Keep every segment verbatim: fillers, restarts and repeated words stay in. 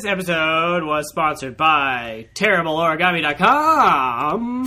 This episode was sponsored by Terrible Origami dot com.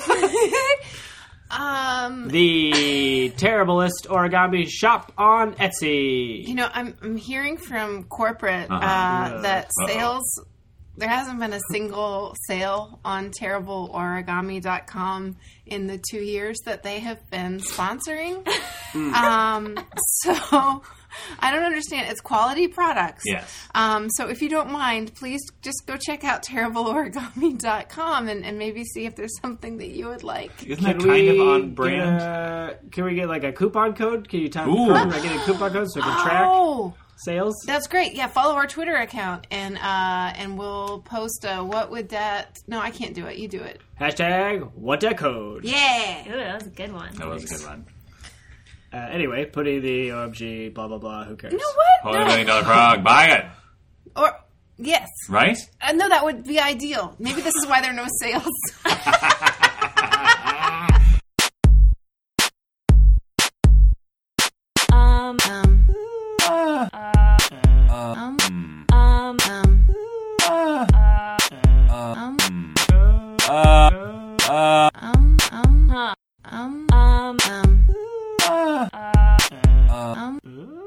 um, the terriblest origami shop on Etsy. You know, I'm I'm hearing from corporate Uh-huh. uh, that Uh-oh. sales. There hasn't been a single sale on Terrible Origami dot com in the two years that they have been sponsoring. um, so I don't understand. It's quality products. Yes. Um, so if you don't mind, please just go check out Terrible Origami dot com and, and maybe see if there's something that you would like. Isn't that kind of on brand? Get a, can we get like a coupon code? Can you tell Ooh. me? Am I getting a coupon code so we can track Oh, sales? that's great. Yeah, follow our Twitter account and uh, and we'll post a what would that... No, I can't do it. You do it. Hashtag what that code. Yeah. Ooh, that was a good one. That was a good one. Uh, anyway, putting the O M G, blah, blah, blah. Who cares? You know what? Hold a No. million dollar frog. Buy it. Or, yes. Right? Uh, no, that would be ideal. Maybe this is why there are no sales. Um, um, uh, um, Hmm. um, um, uh, um, Uh, uh, um, um, huh, um, um, um, uh, um.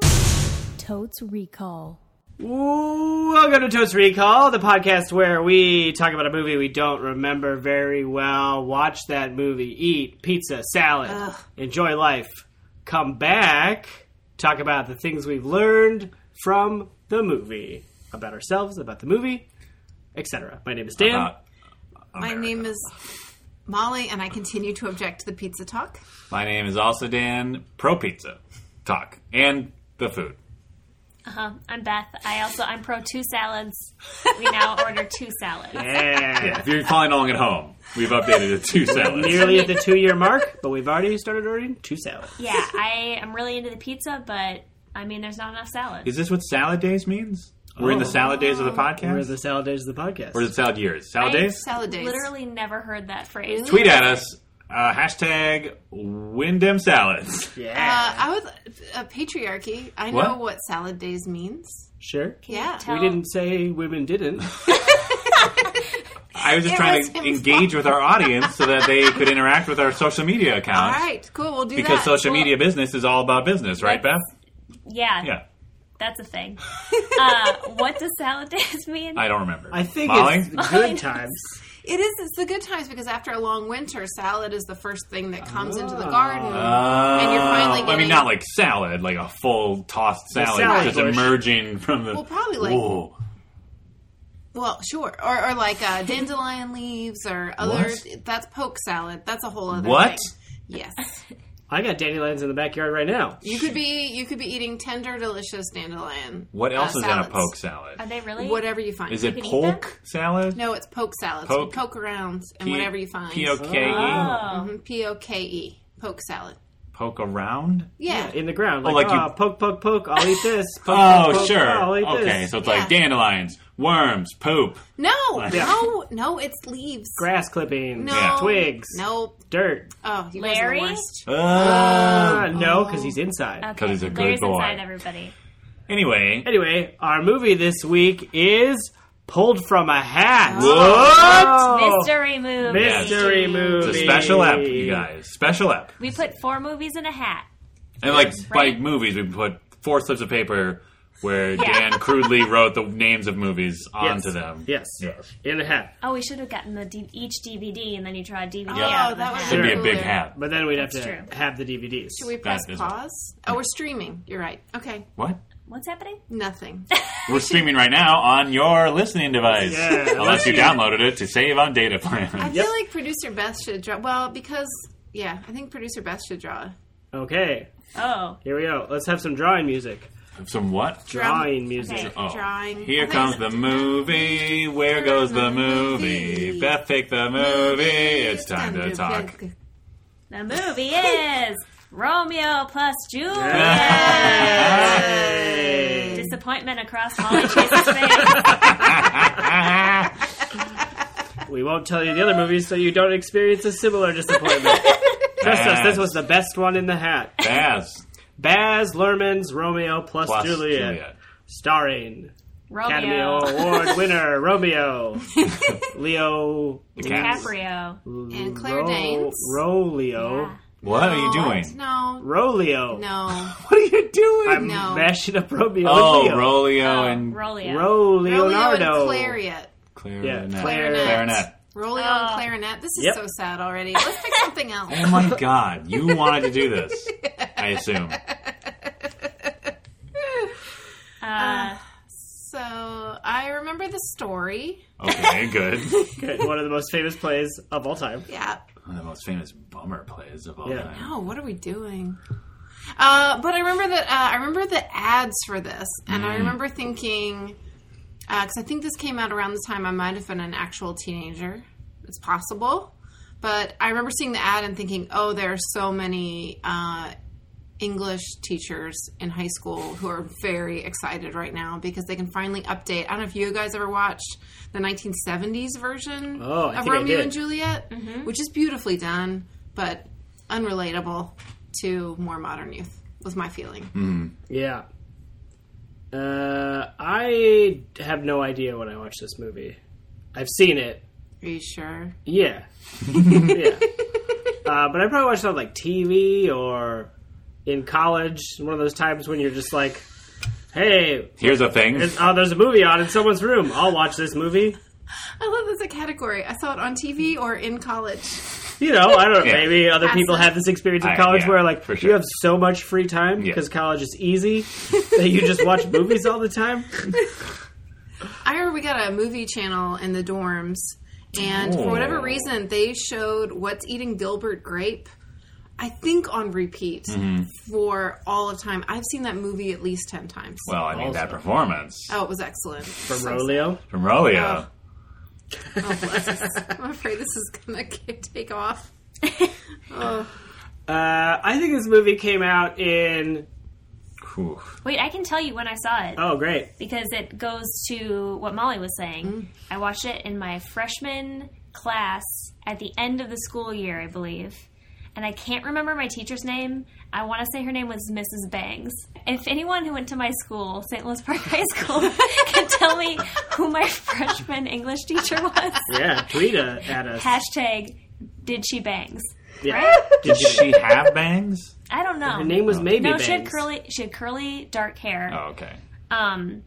Totes Recall. Ooh, welcome to Toast Recall, the podcast where we talk about a movie we don't remember very well, watch that movie, eat pizza, salad, Ugh. enjoy life, come back, talk about the things we've learned from the movie, about ourselves, about the movie, et cetera. My name is Dan. about My America. name is Molly, and I continue to object to the pizza talk. My name is also Dan. Pro Pizza Talk. And the food. uh-huh. I'm Beth. I also, I'm pro two salads. We now order two salads. Yeah. Yeah, if you're following along at home, we've updated it to salads. Nearly at the two-year mark, but we've already started ordering two salads. Yeah, I am really into the pizza, but, I mean, there's not enough salad. Is this what salad days means? We're in the Oh. salad days of the podcast? We're the salad days of the podcast. or is it salad years? Salad I- days? Salad days. Literally never heard that phrase. Tweet at us. Uh, hashtag Wyndham Salads. Yeah. Uh, I would uh, patriarchy. I know What? what salad days means. Sure. Yeah. tell- We didn't say women didn't. I was just It trying was to him engage with our audience so that they could interact with our social media All accounts. right, cool. We'll do Because that. social Well, media business is all about business, right, Beth? Yeah, Yeah. that's a thing. Uh, what does salad days mean? I don't remember. I think Molly? it's good times. It is. It's the good times because after a long winter, salad is the first thing that comes into the Oh. garden. Uh, And you're finally I mean, getting- not like salad, like a full tossed The salad, salad just bush. emerging from the. Well, probably like- Whoa. Well, sure, or, or like uh, dandelion leaves or other. What? That's poke salad. That's a whole other What? thing. Yes, I got dandelions in the backyard right now. you could be you could be eating tender, delicious dandelion. What else uh, is in a salads. poke salad? Are they really? Whatever you find. Is it can eat polk salad? No, it's poke salad. Poke? So you poke around and P- whatever you find. P O K E? Oh. Mhm, P O K E. Poke salad. Poke around? Yeah. In the ground. Oh, Like, like you- oh, poke, poke, poke, I'll eat this. Poke, Oh, poke, poke, sure. I'll eat Okay, this. so it's Yeah. like dandelions, worms, poop. No, Yeah. no, no. It's leaves. Grass clippings, No. Yeah. twigs, Nope. dirt. Oh, you Larry? guys are the worst. Uh, Uh, no, because he's inside. Okay. 'Cause he's a good Larry's boy. inside everybody. anyway. Anyway, our movie this week is Pulled from a Hat. What? Mystery movie. Mystery It's movie. a special ep, you guys. Special ep. We put four movies in a hat. And like Right. by movies, we put four slips of paper where Yeah. Dan crudely wrote the names of movies onto Yes. them. Yes. Yes. In a hat. Oh, we should have gotten the D- each D V D and then you draw a D V D Oh, out of that the would hat. Should be a Sure. big hat. But then we'd have That's to true. have the D V Ds. Should we press That is- pause? Oh, we're streaming. You're right. Okay. What? What's happening? Nothing. We're streaming right now on your listening device. Yeah. Unless you downloaded it to save on data plan. I Yep. feel like producer Beth should draw. Well, because yeah, I think producer Beth should draw. Okay, Oh. here we go. Let's have some drawing music. Some what? Drawing music. Okay. Oh. Drawing. Here I think comes it's- the movie. Where goes the movie? Beth, pick the movie. It's time to talk. The movie is Romeo plus Juliet. Hey. Disappointment across Molly Chase's face. We won't tell you the other movies so you don't experience a similar disappointment. Trust us, this was the best one in the hat. Baz. Baz Luhrmann's Romeo plus, Plus Juliet. Juliet. Starring Academy Romeo. Award winner Romeo, Leo DiCaprio. And Claire Danes. Roleo, Yeah. What are you doing? No. Roleo. No. What are you doing? I'm No. mashing up Romeo. oh, and Leo. Roleo Oh, and Roleo. Ro Roleo Leonardo. and Clarinet. clarinet. Yeah, Clarinet. Clarinet. Roleo Oh. and Clarinet. This is Yep. so sad already. Let's pick something else. Oh my God! You wanted to do this, I assume. Uh, So I remember the story. Okay, good. Good. One of the most famous plays of all time. Yeah. One of the most famous bummer plays of all Yeah. time. Oh, what are we doing? Uh, but I remember that. Uh, I remember the ads for this, and I remember thinking, because I think this came out around the time I might have been an actual teenager. It's possible, but I remember seeing the ad and thinking, "Oh, there are so many uh, English teachers in high school who are very excited right now because they can finally update." I don't know if you guys ever watched the nineteen seventies version Oh, I of think I Romeo did. and Juliet, which is beautifully done, but unrelatable to more modern youth, was my feeling. Yeah. Uh, I have no idea when I watched this movie. I've seen it. Are you sure? Yeah. yeah. Uh, but I probably watched it on like T V or in college. One of those times when you're just like, hey, Here's a thing. there's, oh, there's a movie on in someone's room. I'll watch this movie. I love this a category. I saw it on T V or in college. You know, I don't know. Yeah. Maybe other Passive. people have this experience in I- college yeah, where, like, for you sure. have so much free time Yeah. because college is easy that you just watch movies all the time. I remember we got a movie channel in the dorms, and for whatever Oh. reason, they showed What's Eating Gilbert Grape, I think on repeat for all of time. I've seen that movie at least ten times. Well, I mean, Also. that performance Oh, it was excellent. From So Roleo. from Roleo. sad. Oh, bless us. I'm afraid this is going to take off. Oh. Uh, I think this movie came out in. Whew. wait, I can tell you when I saw it. Oh, great. Because it goes to what Molly was saying. Mm. I watched it in my freshman class at the end of the school year, I believe. And I can't remember my teacher's name. I want to say her name was Missus Bangs. If anyone who went to my school, Saint Louis Park High School, can tell me who my freshman English teacher was, Yeah, tweet uh, at us. hashtag did she bangs. Yeah. Did she have bangs? I don't know. Her name was Maybe no, Bangs. she had curly. She had curly, dark hair. Oh, okay. Um,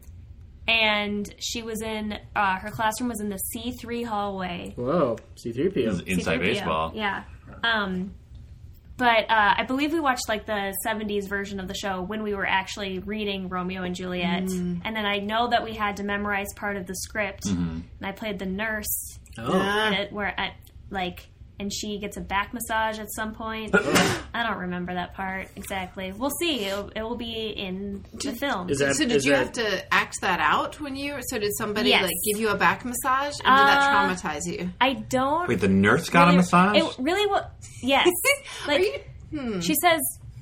and she was in uh, her classroom was in the C three hallway. Whoa, C three P O. This is Inside C three P O. Baseball. Yeah. Um, but uh, I believe we watched like the seventies version of the show when we were actually reading Romeo and Juliet, and then I know that we had to memorize part of the script, and I played the nurse Oh. in it where I, like. And she gets a back massage at some point. I don't remember that part exactly. We'll see. It'll, it will be in the film. Is that, So did is you that- have to act that out when you? So did somebody Yes. like give you a back massage, and did that Uh, traumatize you? I don't. Wait, the nurse got really, a massage? It really was. Yes. Like you- she says,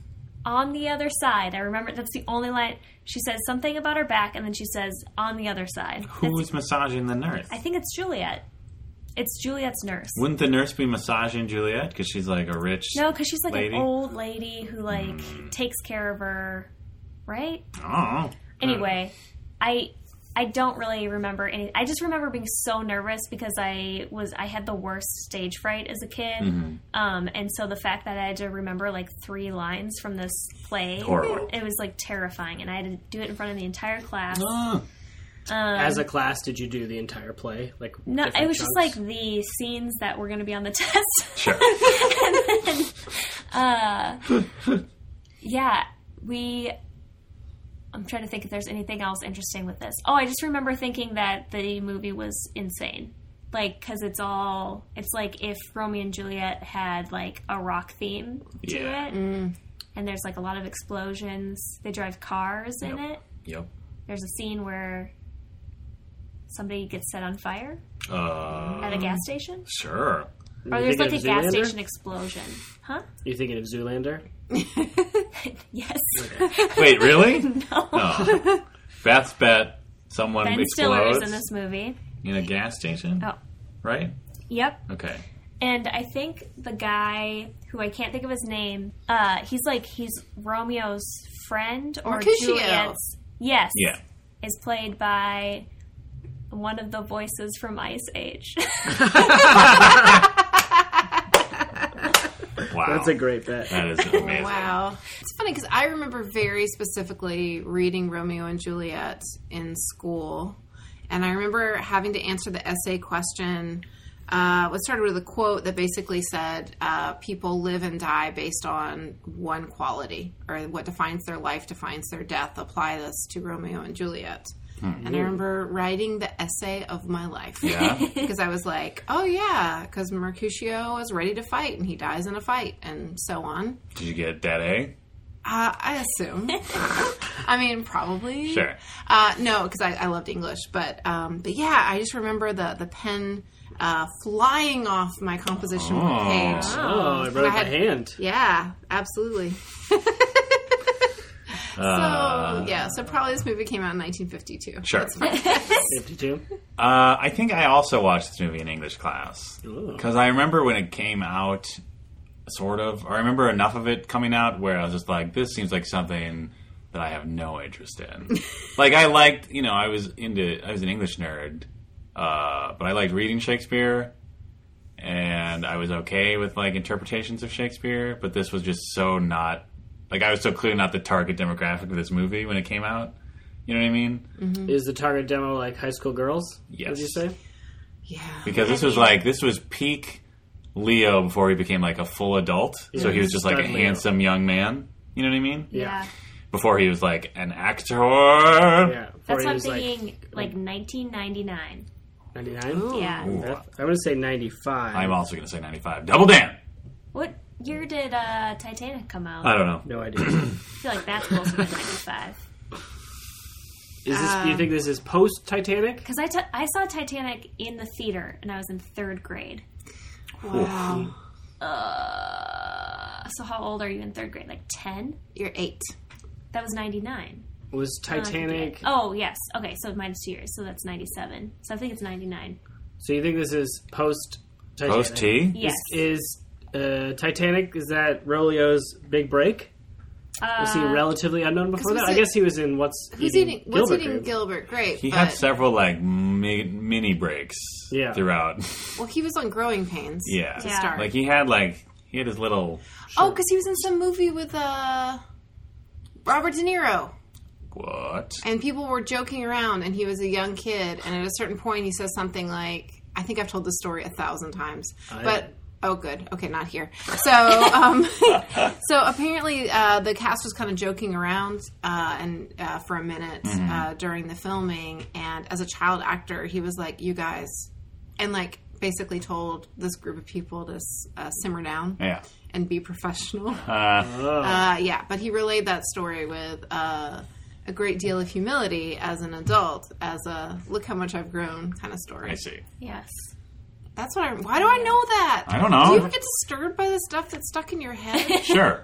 on the other side. I remember that's the only line. She says something about her back, and then she says on the other side. That's- Who's massaging the nurse? I think it's Juliet. It's Juliet's nurse. Wouldn't the nurse be massaging Juliet because she's like a rich? No, because she's like lady? an old lady who like takes care of her, right? Oh. Anyway, I I don't really remember any. I just remember being so nervous because I was I had the worst stage fright as a kid, um, and so the fact that I had to remember like three lines from this play, Horrible. it was like terrifying, and I had to do it in front of the entire class. Oh. As a class, did you do the entire play? Like No, different it was just chunks? like the scenes that were going to be on the test. Sure. and then, uh, yeah, we. I'm trying to think if there's anything else interesting with this. Oh, I just remember thinking that the movie was insane. Like, because it's all. It's like if Romeo and Juliet had, like, a rock theme to Yeah. it. And there's, like, a lot of explosions. They drive cars in Yep. it. Yep. There's a scene where somebody gets set on fire Uh, at a gas station. sure. Or You there's like a thinking of gas Zoolander? station explosion. Huh? You thinking of Zoolander? Yes. Wait, really? No. Oh. Beth's bet someone Ben Stiller explodes is in this movie. in a gas station, Oh. right? Yep. Okay. And I think the guy who I can't think of his name, uh, he's like he's Romeo's friend or Mercutio. Juliet's. Yes. Yeah. is played by one of the voices from Ice Age. Wow. That's a great bet. That is amazing. Wow. It's funny because I remember very specifically reading Romeo and Juliet in school. And I remember having to answer the essay question. Uh, it started with a quote that basically said, uh, people live and die based on one quality, or what defines their life defines their death. Apply this to Romeo and Juliet. Hmm. And I remember writing the essay of my life. Yeah. Because I was like, oh yeah, because Mercutio is ready to fight and he dies in a fight and so on. Did you get that A? Uh, I assume. I mean, probably. Sure. Uh, no, because I, I loved English. But um, but yeah, I just remember the, the pen uh, flying off my composition Oh. book page. Oh, I wrote it by had- hand. Yeah, absolutely. Uh, so, yeah, so probably this movie came out in nineteen fifty-two. Sure. That's fine. fifty-two. Uh, I think I also watched this movie in English class. Ooh. Because I remember when it came out, sort of, or I remember enough of it coming out where I was just like, this seems like something that I have no interest in. Like, I liked, you know, I was into, I was an English nerd, uh, but I liked reading Shakespeare, and I was okay with, like, interpretations of Shakespeare, but this was just so not, like, I was so clearly not the target demographic of this movie when it came out. You know what I mean? Mm-hmm. Is the target demo like high school girls? Yes. Would you say? Yeah. Because this was like, this was peak Leo before he became like a full adult. Yeah, so he was just like a stud Leo. handsome young man. You know what I mean? Yeah. Before he was like an actor. Yeah. Before That's he what I'm was like thinking, like, nineteen ninety-nine. ninety-nine? Yeah. I would say ninety-five. I'm also going to say ninety-five. Double Dan! What year did uh, Titanic come out? I don't know. No idea. I feel like that's closer to ninety-five. Is this? Do you think this is post Titanic? Because I, t- I saw Titanic in the theater, and I was in third grade. Wow. Uh, so how old are you in third grade? Like ten? You're eight. That was ninety-nine. Was Titanic? Oh, yes. Okay, so minus two years. So that's ninety-seven. So I think it's ninety-nine. So you think this is post Titanic? Post T? Yes. Is uh, Titanic? Is that Rolio's big break? Was he Uh, relatively unknown before was that? I it- guess he was in What's Who's Eating, eating? What's Gilbert eating Grape. Gilbert Grape? He but, had several like mi- mini breaks Yeah. throughout. Well, he was on Growing Pains. Yeah. To Yeah. start. Like he had like, he had his little, Oh, because he was in some movie with uh, Robert De Niro. what? And people were joking around, and he was a young kid. And at a certain point, he says something like, I think I've told this story a thousand times. I- But, oh, good. Okay, not here. So, um, so apparently uh, the cast was kind of joking around uh, and uh, for a minute uh, during the filming. And as a child actor, he was like, you guys, and like basically told this group of people to uh, simmer down Yeah. and be professional. Uh, Oh. Uh, yeah, but he relayed that story with uh, a great deal of humility as an adult, as a look how much I've grown kind of story. I see. yes. That's what I. Why do I know that? I don't know. Do you ever get disturbed by the stuff that's stuck in your head? Sure.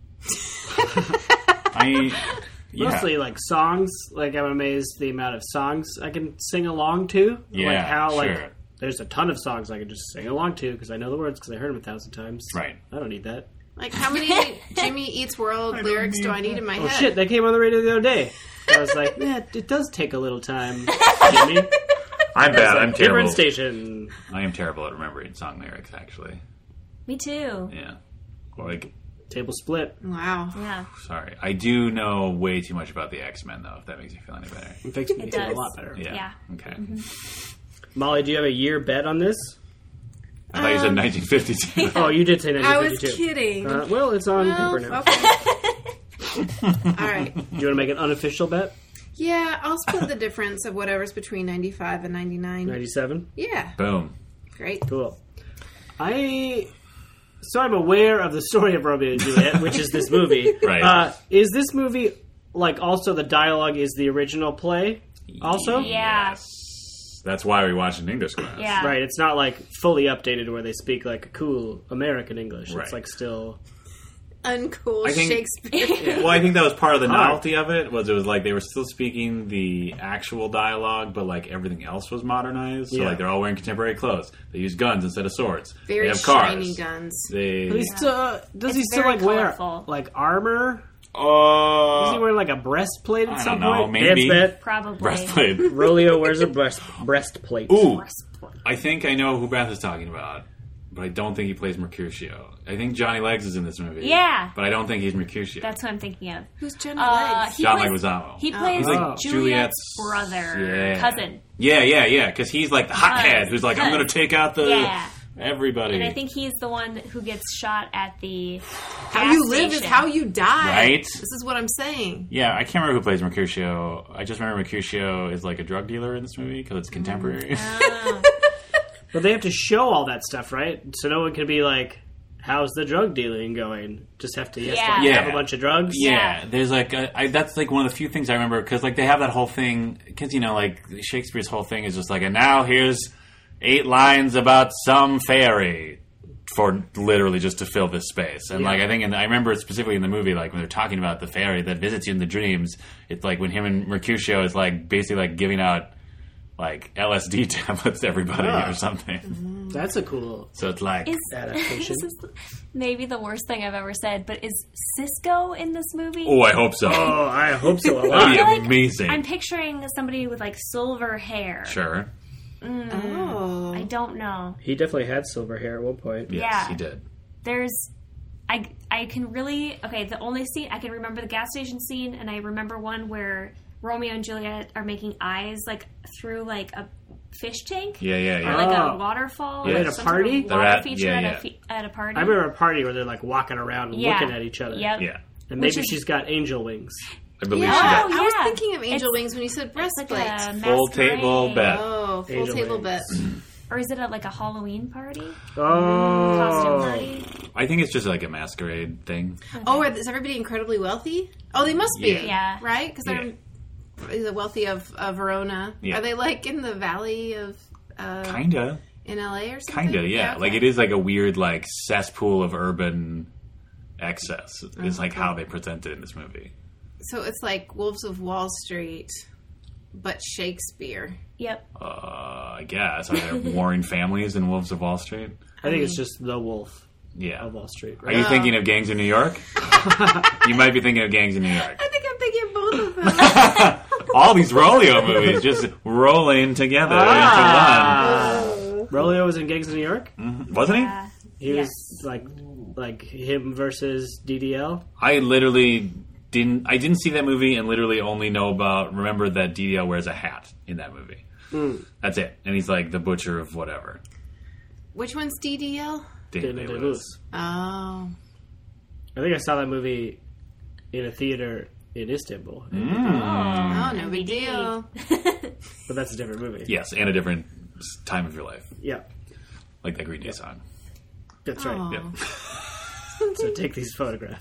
I, yeah. Mostly like songs. Like I'm amazed the amount of songs I can sing along to. Yeah, like how like sure. there's a ton of songs I can just sing along to because I know the words because I heard them a thousand times. Right. I don't need that. Like how many Jimmy Eats World lyrics do I need in my Oh head? shit! They came on the radio the other day. I was like, yeah, it does take a little time, Jimmy. I'm bad. I'm Different terrible. station. I am terrible at remembering song lyrics, actually. Me too. Yeah. Like, Table split. Wow. Yeah. sorry. I do know way too much about the X-Men, though, if that makes you feel any better. It makes me It feel a does. lot better. Yeah. Yeah. Okay. Molly, do you have a year bet on this? I thought you said nineteen fifty-two. Oh, you did say I nineteen was fifty-two. kidding. Uh, well, it's on Well, paper now. okay. All right. Do you want to make an unofficial bet? Yeah, I'll split the difference of whatever's between ninety-five and ninety-nine. ninety-seven. Yeah, Boom. great. Cool. I so I'm aware of the story of Romeo and Juliet, which is this movie. Right. Uh, is this movie like also the dialogue is the original play? Also, Yeah. Yes. That's why we watch in English class. Yeah. right. It's not like fully updated where they speak like cool American English. Right. It's like still. Uncool I think- Shakespeare. Well, I think that was part of the Hard. novelty of it. Was it was like they were still speaking the actual dialogue, but like everything else was modernized. So Yeah. like they're all wearing contemporary clothes. They use guns instead of swords. Very they have cars. shiny guns. They But he still, does he It's still very like wear colorful. like armor? Oh, Is he wearing like a breastplate at I some don't know, point? maybe. Dance bet. Probably. breastplate. Rolio wears a breast breastplate. Ooh, I think I know who Beth is talking about, but I don't think he plays Mercutio. I think Johnny Legs is in this movie. Yeah. But I don't think he's Mercutio. That's what I'm thinking of. Who's Johnny Uh, Legs? he John plays, Leguizamo. He plays He's like Oh. Juliet's, Juliet's brother, yeah. cousin. Yeah, yeah, yeah, because he's like the hothead Cuz, who's like, I'm cuz. going to take out the Yeah. everybody. And I think he's the one who gets shot at the How gas you live is station. how you die. Right? This is what I'm saying. Yeah, I can't remember who plays Mercutio. I just remember Mercutio is like a drug dealer in this movie because it's contemporary. Oh. But they have to show all that stuff, right? So no one can be like, how's the drug dealing going? Just have to, yes, Yeah. like, Yeah. have a bunch of drugs? Yeah, Yeah. there's like a, I, that's like one of the few things I remember because like they have that whole thing because you know like Shakespeare's whole thing is just like and now here's eight lines about some fairy for literally just to fill this space and Yeah. like I think and I remember specifically in the movie like when they're talking about the fairy that visits you in the dreams it's like when him and Mercutio is like basically like giving out like L S D tablets to everybody Ah. or something That's a cool so it's like Is, adaptation. this is maybe the worst thing I've ever said, but is Cisco in this movie? oh I hope so Oh, I hope so a that'd lot. be I feel like amazing I'm picturing somebody with like silver hair. sure Oh. I don't know. He definitely had silver hair at one point. yes Yeah. he did There's I I can really okay, the only scene I can remember the gas station scene and I remember one where Romeo and Juliet are making eyes like through like a fish tank. yeah yeah Or yeah like Oh. a waterfall. They're or at a some sort of party? water They're at- feature yeah, at, yeah. A fe- at a party. I remember a party where they're like walking around and yeah. looking at each other. Yep. yeah And Which maybe is- she's got angel wings. I believe Yeah, she does. Oh, I was yeah. thinking of angel It's- wings when you said It's like breastplate. a Full masquerade. table bet. Oh, full Angel table wings. bet. Or is it at like a Halloween party? Costume Oh. party? I think it's just like a masquerade thing. Oh, are- is everybody incredibly wealthy? Oh, they must be. Yeah. Yeah. Right? Because they're the wealthy of, of Verona. Yeah. Are they like in the valley of uh, Kinda. in L A or something? Kinda, yeah. okay. Like it is like a weird like cesspool of urban excess is like Okay. how they present it in this movie. So it's like Wolves of Wall Street, but Shakespeare. Yep. Uh, I guess. Are there warring families in Wolves of Wall Street? I think it's just the wolf Yeah. of Wall Street. Are Right? you thinking of Gangs of New York? You might be thinking of Gangs of New York. I think I'm thinking both of them. All these Rolio movies just rolling together Ah. Rolio was in Gangs of New York. into one. Wasn't he? Uh, He yes. was like like him versus D D L. I literally didn't. I didn't see that movie, and literally only know about. Remember that D D L wears a hat in that movie. Mm. That's it, and he's like the butcher of whatever. Which one's D D L? Daniel Daniel Day-Lewis. Day-Lewis. Oh. I think I saw that movie in a theater in Istanbul, Oh, no big deal. but that's a different movie. Yes, and a different s- time of your life, Yeah, like that Green Day song. that's right. Aw. Yeah. So take these photographs.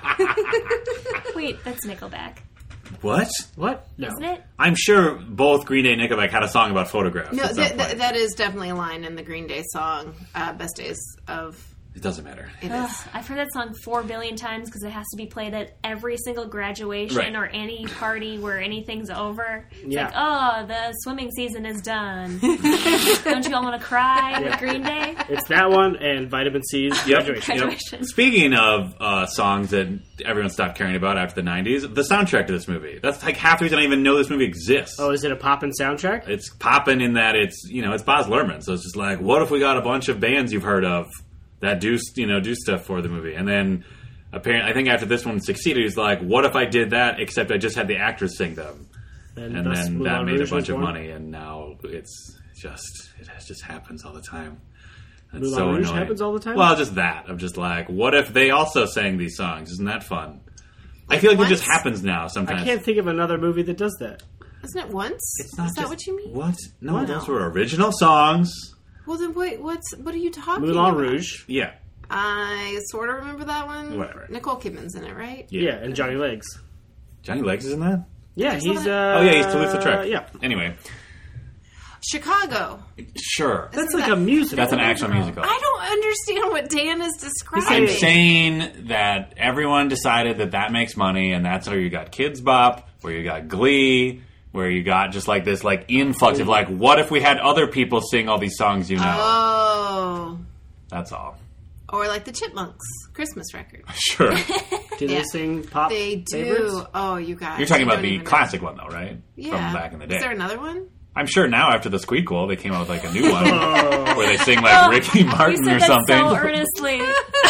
Wait, that's Nickelback, What? What? No. isn't it? I'm sure both Green Day and Nickelback had a song about photographs. No, at some th- th- point. that is definitely a line in the Green Day song, uh, Best Days of... It doesn't matter. It Ugh, is. I've heard that song four billion times because it has to be played at every single graduation Right. or any party where anything's over. It's Yeah. like, oh, the swimming season is done. Don't you all want to cry with Green Day? It's that one and Vitamin C's Yep. Graduation. Yep. Graduation. Speaking of uh, songs that everyone stopped caring about after the nineties, the soundtrack to this movie. That's like half the reason I don't even know this movie exists. Oh, is it a poppin' soundtrack? It's popping in that it's, you know, it's Baz Luhrmann. So it's just like, what if we got a bunch of bands you've heard of that do, you know, do stuff for the movie? And then apparently, I think after this one succeeded, he's like, what if I did that except I just had the actors sing them? And thus then Moulin that made a Rouge bunch was of born. money, and now it's just, it just happens all the time. It's Moulin so Rouge annoying. happens all the time? Well, just that. I'm just like, what if they also sang these songs? Isn't that fun? I feel like it just once? happens now sometimes. I can't think of another movie that does that. Isn't it once? It's not is that just- what you mean? What? No, What? those were original songs. Well, then wait, what's, what are you talking Moulin about? Rouge. Yeah. I sort of remember that one. Whatever. Nicole Kidman's in it, right? Yeah. Yeah, and Johnny Legs. Johnny Legs is in that? Yeah, Is he's. that- Uh, Oh, yeah, he's Toulouse-Lautrec. Yeah, Anyway, Chicago. sure. that's Isn't like that- a musical. That's an actual musical. I don't understand what Dan is describing. I'm saying that everyone decided that that makes money, and that's where you got Kids Bop, where you got Glee, where you got just like this like influx of like, what if we had other people sing all these songs you know? Oh. That's all. Or like the Chipmunks Christmas record. Sure. Do Yeah. they sing pop They do. favorites? Oh, you guys. You're talking you about don't the even know. classic one, though, right? Yeah. From back in the day. Is there another one? I'm sure now after the Squeakquel, they came out with like a new one where they sing like Ricky You Martin said or that something. so earnestly.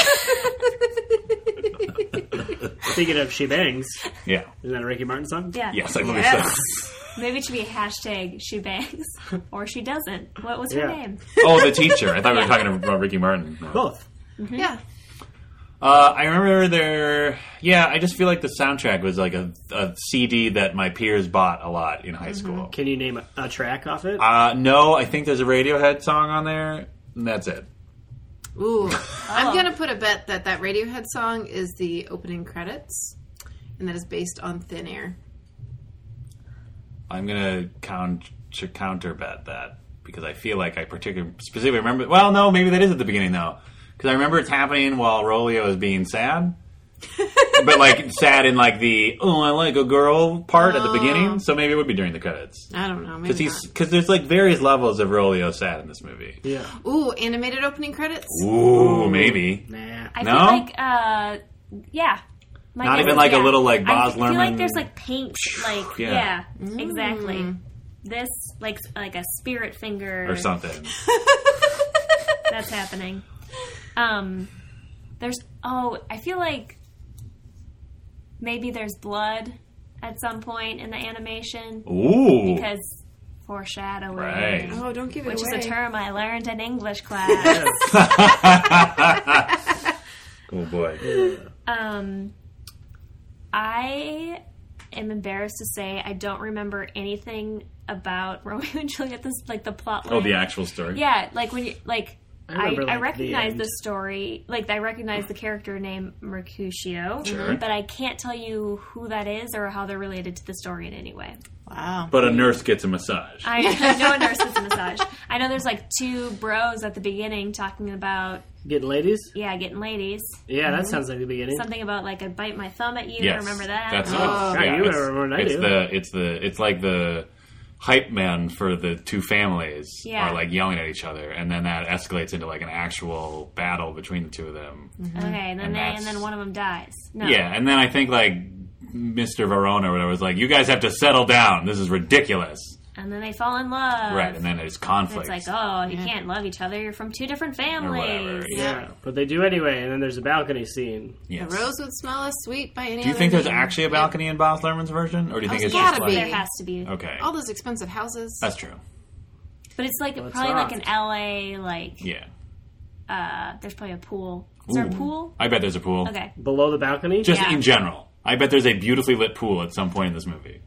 Speaking of She Bangs, Yeah. isn't that a Ricky Martin song? Yeah. Yes, I believe Yes. so. Maybe it should be hashtag she bangs or she doesn't. What was her Yeah. name? Oh, the teacher. I thought we were talking about Ricky Martin. No. Both. Yeah. Uh, I remember there. Yeah, I just feel like the soundtrack was like a, a C D that my peers bought a lot in high school. Can you name a, a track off it? Uh, no, I think there's a Radiohead song on there, and that's it. Ooh. Oh. I'm going to put a bet that that Radiohead song is the opening credits, and that is based on Thin Air. I'm gonna count counter bet that because I feel like I particularly specifically remember. Well, no, maybe that is at the beginning though, because I remember it's happening while Rolio is being sad, but like sad in like the oh I like a girl part at the beginning. So maybe it would be during the credits I don't know. Maybe because he's not. because there's like various levels of Rolio sad in this movie. Yeah. Ooh, animated opening credits? Ooh, maybe. Nah. I No? feel like, uh, yeah. My Not guess even is like a yeah. little, like, Baz I feel like Luhrmann- there's like paint, like Yeah. yeah, exactly. This like like a spirit finger Or something. that's happening. Um, there's oh, I feel like maybe there's blood at some point in the animation Ooh. because foreshadowing, Right. Oh, don't give it which away. is a term I learned in English class. Oh boy. Um, I am embarrassed to say I don't remember anything about Romeo and Juliet. This like the plot line. Oh, the actual story. Yeah, like when you like. I I, remember, I, like, the recognize end. the, story, like I recognize the character named Mercutio, Sure. but I can't tell you who that is or how they're related to the story in any way. Wow. But a nurse gets a massage. I, I know a nurse gets a massage. I know there's like two bros at the beginning talking about Getting ladies? yeah, getting ladies. Yeah, that sounds like the beginning. Something about like I bite my thumb at you. Yes, Remember that? That's Oh, oh, God, yeah, you it's, remember more than I it's do. the it's the it's like the hype man for the two families Yeah. are like yelling at each other, and then that escalates into like an actual battle between the two of them. Okay, and then And they that's- and then one of them dies. No. Yeah, and then I think like Mister Verona or whatever was like, "You guys have to settle down. This is ridiculous." And then they fall in love. Right, and then there's It's conflict. like, oh, you can't love each other. You're from two different families. whatever, yeah, but they do anyway, and then there's a balcony scene. yes. The rose would smell as sweet by any Do you other think there's name. actually a balcony in Baz Luhrmann's version, or do you think Oh, it's gotta just like be. There has to be. okay? All those expensive houses. That's true. But it's like it's probably like soft. an L A, like, Yeah. uh, there's probably a pool. Is there a Ooh. pool? I bet there's a pool. Okay. Below the balcony? Just Yeah. in general. I bet there's a beautifully lit pool at some point in this movie.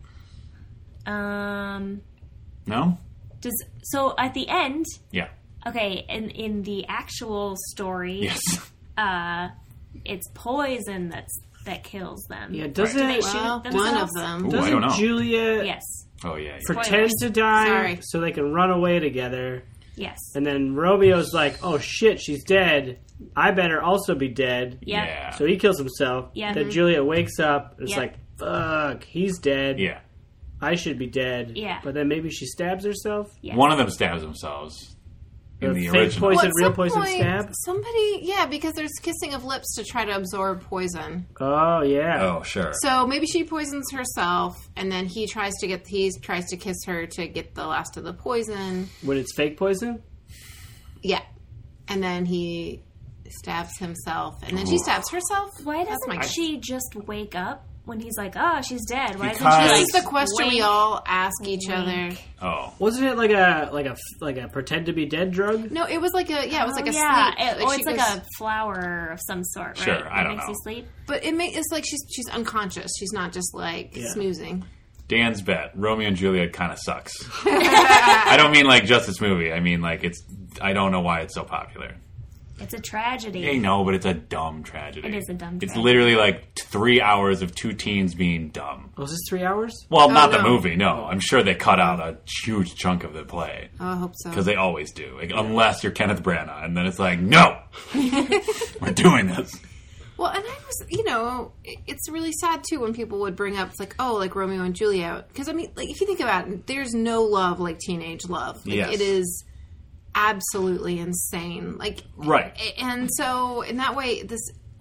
Um, No? does, so at the end, Yeah. okay, in, in the actual story, Yes. uh, it's poison that's, that kills them. Yeah, doesn't Do they shoot Well, themselves? one of them. Ooh, I doesn't don't know. Julia Yes. Oh, yeah. yeah. pretend Spoilers. to die Sorry. so they can run away together? Yes. And then Romeo's like, "Oh shit, she's dead. I better also be dead." Yep. Yeah. So he kills himself. Yeah. Then Julia wakes up. And it's Yep. like, "Fuck, he's dead. Yeah. I should be dead." Yeah. But then maybe she stabs herself. Yes. One of them stabs themselves in The the fake original. poison. Well, at real some poison point, stab? Somebody, yeah, because there's kissing of lips to try to absorb poison. Oh yeah. Oh, sure. So maybe she poisons herself, and then he tries to get he tries to kiss her to get the last of the poison. When it's fake poison? Yeah, and then he stabs himself, and then she stabs herself. Why That's doesn't my- she just wake up when he's like, oh, she's dead? Why Because- doesn't she, This like, is the question we wake? all ask each Wink. other. Oh. Wasn't it like a like a like a pretend to be dead drug? No, it was like a yeah, it was like Oh, a yeah. sleep. It, or she it's like goes- a flower of some sort, right? Sure, I That don't makes know. you sleep. but it may, it's like she's she's unconscious. She's not just like Yeah. snoozing. Dan's bet. Romeo and Juliet kind of sucks. I don't mean like just this movie. I mean like it's. I don't know why it's so popular. It's a tragedy. I know, but it's a dumb tragedy. It is a dumb It's tragedy. literally like t- three hours of two teens being dumb. Was this three hours? Well, not the no. movie. No, I'm sure they cut out a huge chunk of the play Oh, I hope so. because they always do. Like, unless you're Kenneth Branagh, and then it's like, no, we're doing this. Well, and I was, you know, it- it's really sad too when people would bring up, it's like, oh, like Romeo and Juliet. Because, I mean, like, if you think about it, there's no love like teenage love. Like, Yes. it is absolutely insane. Like, Right. a- and so, in that way, this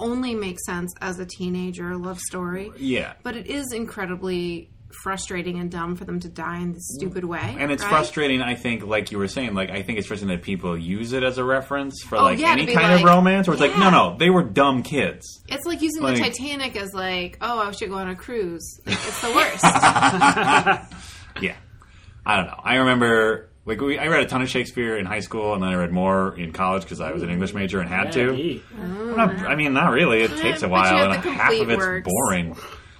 only make sense as a teenager love story. Yeah. But it is incredibly frustrating and dumb for them to die in this stupid way. And it's right? frustrating, I think, like you were saying, like, I think it's frustrating that people use it as a reference for, Oh, like, yeah, to any be kind of like, romance, where it's like, no, yeah. no, they were dumb kids. It's like using Like- the Titanic as like, oh, I should go on a cruise. Like, it's the worst. Yeah. I don't know. I remember, like, we, I read a ton of Shakespeare in high school, and then I read more in college because I was an English major and had to. Maggie. I'm not- I mean, not really. It takes a But you while, have and the half of complete it's works. boring.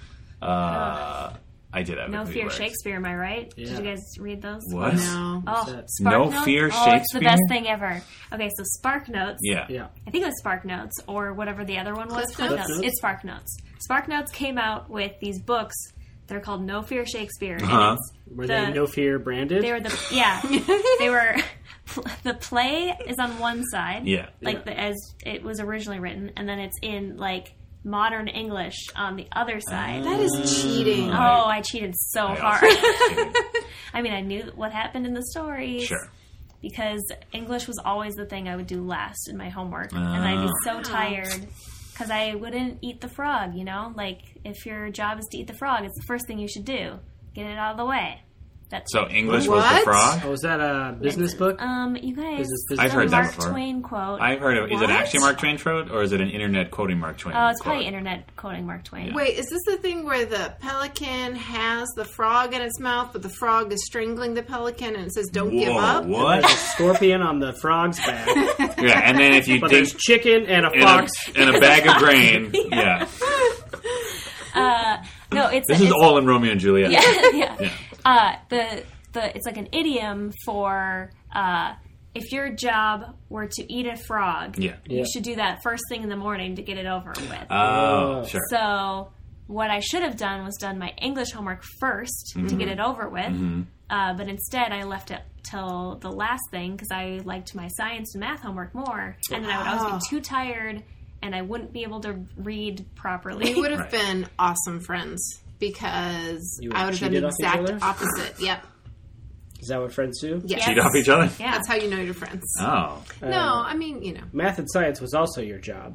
Uh, I did have No the complete Fear works. Shakespeare, am I right? Yeah. Did you guys read those? What? No. Oh, that? Spark No Notes? Fear Oh, it's the Shakespeare? best thing ever. Okay, so Spark Notes. Yeah. Yeah. I think it was Spark Notes or whatever the other one was. Cliff Notes? Notes? It's Spark Notes. Spark Notes came out with these books. They're called No Fear Shakespeare. and Uh-huh. it's Were the- they No Fear branded? They were the yeah. They were the play is on one side. Yeah. Like Yeah. the, as it was originally written, and then it's in like modern English on the other side. That is cheating. Oh, I cheated so I hard. also- I mean, I knew what happened in the stories. Sure. Because English was always the thing I would do last in my homework. And I'd be so tired because I wouldn't eat the frog, you know? Like, if your job is to eat the frog, it's the first thing you should do. Get it out of the way. That's So English was the What? frog? Oh, was that a business book? Um, you guys, Business- business- I've the heard that Mark before. Twain quote. I've heard of. Is it What? actually Mark Twain quote, or is it an internet quoting Mark Twain? Oh, it's quote? probably internet quoting Mark Twain. Wait, is this the thing where the pelican has the frog in its mouth, but the frog is strangling the pelican and it says, don't give Whoa, up? what? There's a scorpion on the frog's back, Yeah, and then if you but dig there's chicken and a in fox. a, in a bag of grain, yeah. Uh, no, it's This it's, is all in Romeo and Juliet. yeah, yeah. Yeah. Uh, the the it's like an idiom for uh, if your job were to eat a frog, Yeah. you Yeah. should do that first thing in the morning to get it over with. Oh, Oh. sure. So what I should have done was done my English homework 1st Mm-hmm. to get it over with. Uh, but instead, I left it till the last thing because I liked my science and math homework more, and then I would always Wow. be too tired, and I wouldn't be able to read properly. We would have Right. been awesome friends because You would I would have done cheated the off each exact other? opposite. Yep. Is that what friends do? Yes. Cheat off each other? Yeah. That's how you know you're friends. Oh. No, I mean, you know. Math and science was also your job.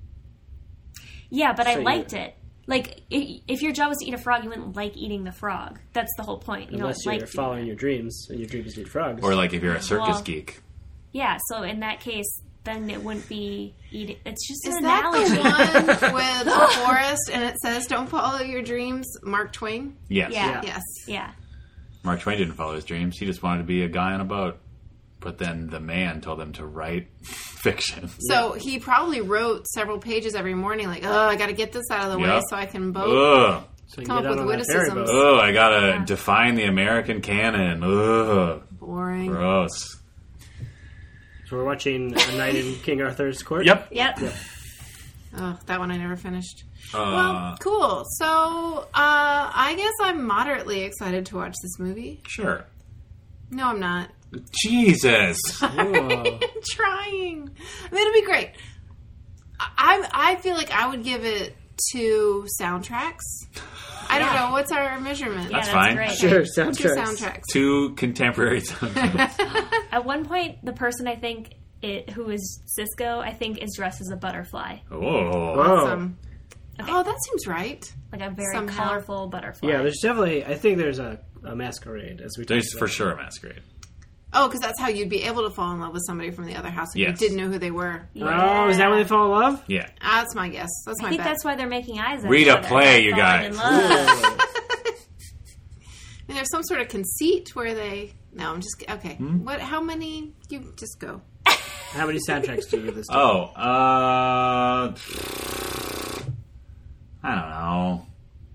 Yeah, but I So you- liked it. Like, i- if your job was to eat a frog, you wouldn't like eating the frog. That's the whole point. You Unless don't you're like doing following it. your dreams, and your dreams need frogs. Or like if you're a circus Well, geek. Yeah, so in that case, then it wouldn't be eating. It's just Is an that analogy. the one with the forest and it says, don't follow your dreams, Mark Twain? Yes. Yeah. Yes. Yeah. Mark Twain didn't follow his dreams. He just wanted to be a guy on a boat. But then the man told him to write fiction. So he probably wrote several pages every morning, like, oh, I got to get this out of the way Yep. so I can boat. Ugh. so you come get up out with on that ferry witticisms. boat. Ugh, I gotta define the American canon. Ugh. Boring. Gross. So we're watching A Night in King Arthur's Court. Yep. Yep. Oh, that one I never finished. Uh, Well, cool. So uh, I guess I'm moderately excited to watch this movie. sure. No, I'm not. Jesus. Whoa. I'm trying. I mean, it'll be great. I I feel like I would give it two soundtracks. I don't know. What's our measurement? Yeah, That's that's fine. great. Sure, Two soundtracks. soundtracks. Two contemporary soundtracks. At one point, the person I think it, who is Cisco, I think, is dressed as a butterfly, Oh. Whoa. Awesome. Oh, that seems right. like a very Somehow. colorful butterfly. Yeah, there's definitely. I think there's a, a masquerade as we. There's talked for about. sure a masquerade. Oh, because that's how you'd be able to fall in love with somebody from the other house if Yes. you didn't know who they were. Oh, is that when they fall in love? Yeah. That's my guess. That's my I think bet. that's why they're making eyes at Read each a other. play, They're you falling guys. in love. And there's some sort of conceit where they. No, I'm just okay. Hmm? What? How many? You just go. How many soundtracks do you give this? To? Oh, uh, I don't know.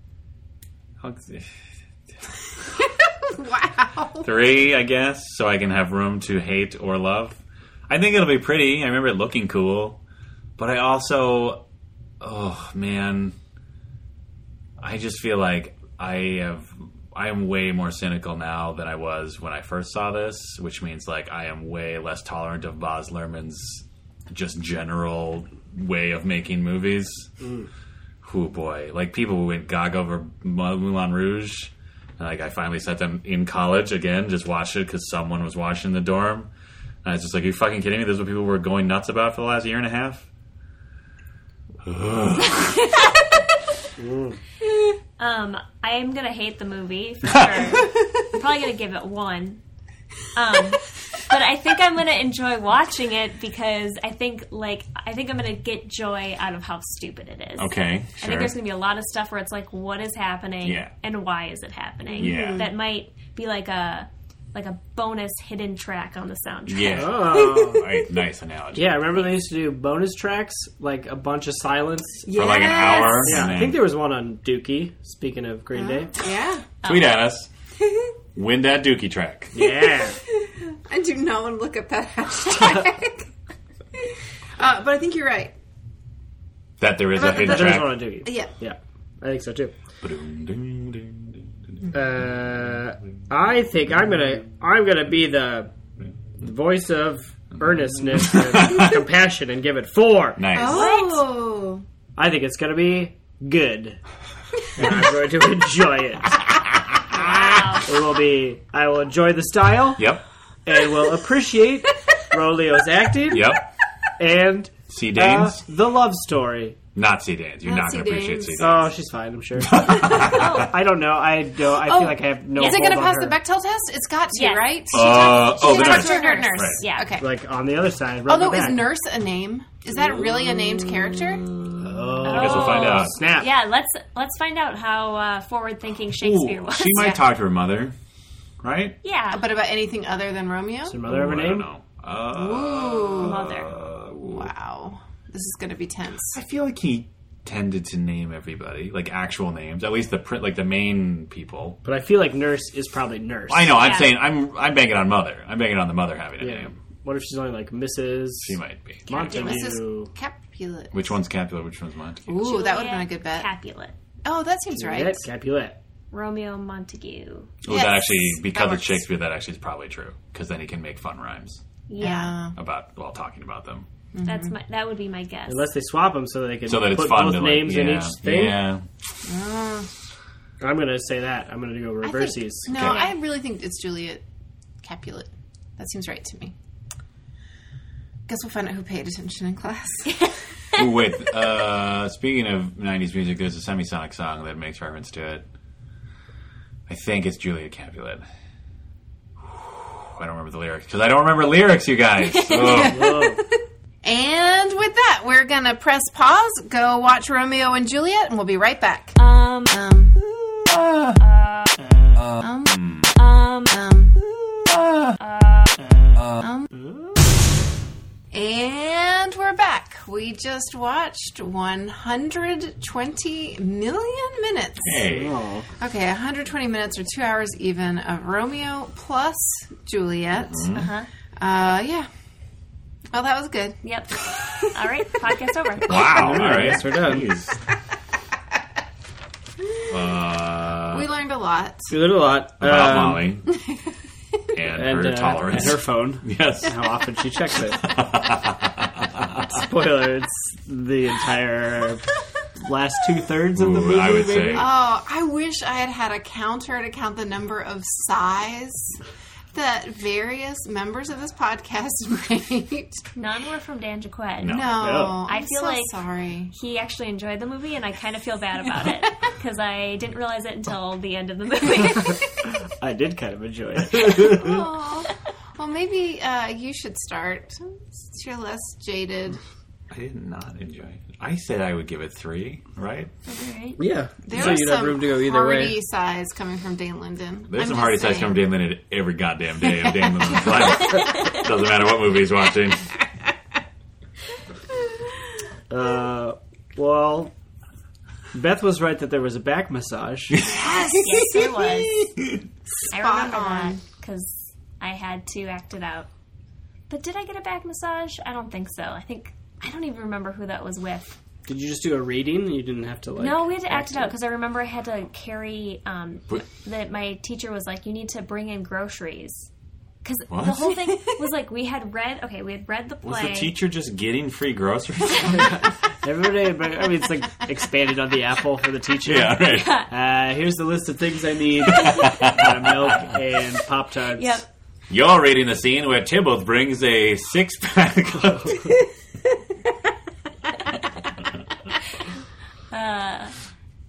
Wow. Three, I guess, so I can have room to hate or love. I think it'll be pretty. I remember it looking cool, but I also, oh man, I just feel like I have. I am way more cynical now than I was when I first saw this, which means like I am way less tolerant of Baz Luhrmann's just general way of making movies. Mm. Oh boy, like people who went gaga over Moulin Rouge. Like I finally sat them in college again, just watched it because someone was watching the dorm. And I was just like, are you fucking kidding me? This is what people were going nuts about for the last year and a half? Um, I am gonna hate the movie for sure. I'm probably gonna give it one. Um, but I think I'm gonna enjoy watching it because I think, like, I think I'm gonna get joy out of how stupid it is. Okay, I sure. think there's gonna be a lot of stuff where it's like, what is happening, Yeah. and why is it happening? Yeah. That might be like a like a bonus hidden track on the soundtrack. Yeah. Oh. Right, nice analogy. Yeah, remember they used to do bonus tracks, like a bunch of silence? For like an hour. Yeah, and I then think there was one on Dookie, speaking of Green Day. Yeah. tweet at us. Win that Dookie track. Yeah. I do not want to look up that hashtag. uh, but I think you're right. That there is a But- hidden but There's track. one on Dookie. Yeah. Yeah, I think so too. Ba-dum-dum-dum-dum-dum. Uh, I think I'm gonna I'm gonna be the voice of earnestness and compassion and give it four. Nice. Oh. I think it's gonna be good, and I'm going to enjoy it. Wow. It will be. I will enjoy the style, Yep. and will appreciate Roleo's acting, Yep. and C. uh, Danes? the love story. Not C. Danes. You're Not not, C. going to appreciate Danes. C. Danes. Oh, she's fine. I'm sure. I don't know. I don't. I Oh, feel like I have no. Is it going to pass the Bechdel test? It's got to, Yes. right? Uh, oh, the She's nurse. a nurse. Nurse, Right. yeah. Okay. Like on the other side. rub Although, my is back. nurse a name? Is that really a named character? Oh, I guess we'll find out. Snap. Yeah, let's let's find out how uh, forward-thinking Shakespeare Ooh, was. she might Yeah. talk to her mother, right? Yeah, But about anything other than Romeo? Is her mother have a Ooh, I don't name? know. Uh, Ooh. mother. uh, Wow. This is going to be tense. I feel like he tended to name everybody, like actual names, at least the pr- like the main people. But I feel like nurse is probably nurse. I know. I'm Yeah. saying I'm I'm banking on mother. I'm banking on the mother having a Yeah. name. What if she's only like Missus She might be. Montague? Missus Capulet. Which one's Capulet? Which one's Montague? Ooh, that would have been a Juliet good bet. Capulet. Oh, that seems right. Capulet, Capulet. Romeo Montague. Well, Yes, that actually, that because of works. Shakespeare, that actually is probably true. Because then he can make fun rhymes Yeah, about while talking about them, that's my that would be my guess. Unless they swap them so they can so that it's put fun both to names like, in yeah, each thing. Yeah, I'm going to say that. I'm going to go I think- reverses. no, Okay. I really think it's Juliet Capulet. That seems right to me. Guess we'll find out who paid attention in class. Ooh, wait. Uh, speaking of nineties music, there's a Semisonic song that makes reference to it. I think it's Julia Capulet. I don't remember the lyrics because I don't remember lyrics, you guys. Ugh. Whoa. And with that, we're going to press pause, go watch Romeo and Juliet, and we'll be right back. Um, Um, um, um, um, and we're back. We just watched one hundred twenty million minutes. Hey, Oh. Okay, one hundred twenty minutes or two hours even of Romeo plus Juliet. uh-huh. Uh, yeah. Well, that was good. Yep. All right, podcast over. wow! All right, Yes, we're done. Jeez. Uh, We learned a lot. We learned a lot. about Um, Molly and, And, her uh, tolerance. and her phone. Yes. How often she checks it. Spoiler, it's the entire last two-thirds of the Ooh, movie, I would maybe? say. Oh, I wish I had had a counter to count the number of sighs that various members of this podcast made. None were from Dan Jaquette. No. No, No. I'm I feel so like- sorry. He actually enjoyed the movie, and I kind of feel bad about it because I didn't realize it until the end of the movie. I did kind of enjoy it. Aw. Well, maybe uh, you should start. Since you're less jaded. I did not enjoy it. I said I would give it three, right? Right? Yeah. There so was you'd some have room to go either hearty way. sighs coming from Dane Linden. There's I'm some just hearty sides saying. coming from Dan Linden every goddamn day of Dan Linden's life. Doesn't matter what movie he's watching. Uh, well, Beth was right that there was a back massage. Yes, Yes, there was. I Spot remember on. that because I had to act it out. But did I get a back massage? I don't think so. I think I don't even remember who that was with. Did you just do a reading? You didn't have to like. No, we had to act it out because I remember I had to carry. Um, What? that my teacher was like, "You need to bring in groceries." Because What? the whole thing was like we had read. Okay, we had read the Was play. the teacher just getting free groceries? Every day, I mean, it's like expanded on the apple for the teacher. yeah, right. Uh, here's the list of things I need: uh, milk and Pop Tarts. Yep. You're reading the scene where Tybalt brings a six pack of.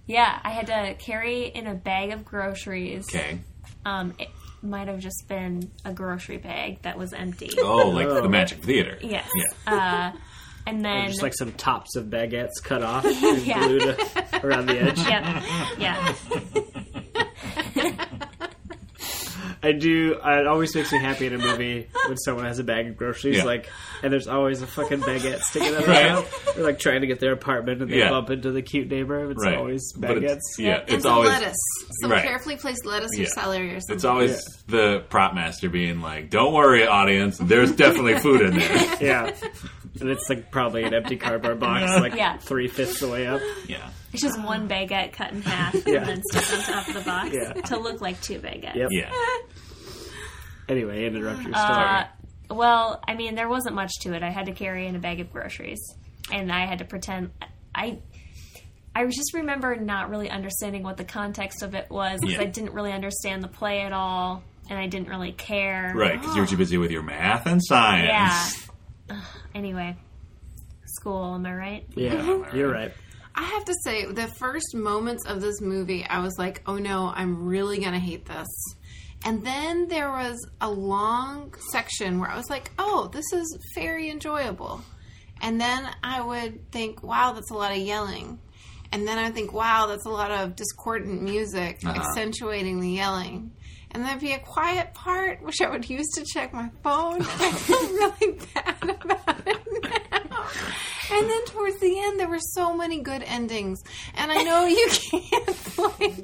Yeah, I had to carry in a bag of groceries. Okay. Um, it might have just been a grocery bag that was empty. Oh, like Oh. the Magic Theater. Yes. Yeah. Uh, and Or then just like some tops of baguettes cut off and Yeah. glued around the edge. Yep. Yeah. I do. It always makes me happy in a movie when someone has a bag of groceries, Yeah. like, and there's always a fucking baguette sticking out of Right. their mouth. They're like trying to get their apartment, and they Yeah. bump into the cute neighbor. It's Right. always But baguettes. it's, yeah, And it's some always lettuce. Some right. carefully placed lettuce or Yeah. celery or something. it's always the prop master being like, "Don't worry, audience. There's definitely food in there." Yeah, and it's like probably an empty cardboard box, like Yeah. three fifths the way up. Yeah. It's just one baguette cut in half Yeah. and then stuck on top of the box Yeah. to look like two baguettes. Yep. Yeah. Anyway, interrupt your story. Uh, well, I mean, there wasn't much to it. I had to carry in a bag of groceries, and I had to pretend. I I just remember not really understanding what the context of it was because Yeah. I didn't really understand the play at all, and I didn't really care. Right, because you were too busy with your math and science. Yeah. Ugh, anyway, school. Am I right? yeah, you're right. I have to say, the first moments of this movie, I was like, oh no, I'm really going to hate this. And then there was a long section where I was like, oh, this is very enjoyable. And then I would think, wow, that's a lot of yelling. And then I would think, wow, that's a lot of discordant music Uh-huh. accentuating the yelling. And there'd be a quiet part, which I would use to check my phone. And I feel really bad about it now. And then towards the end, there were so many good endings. And I know you can't, like...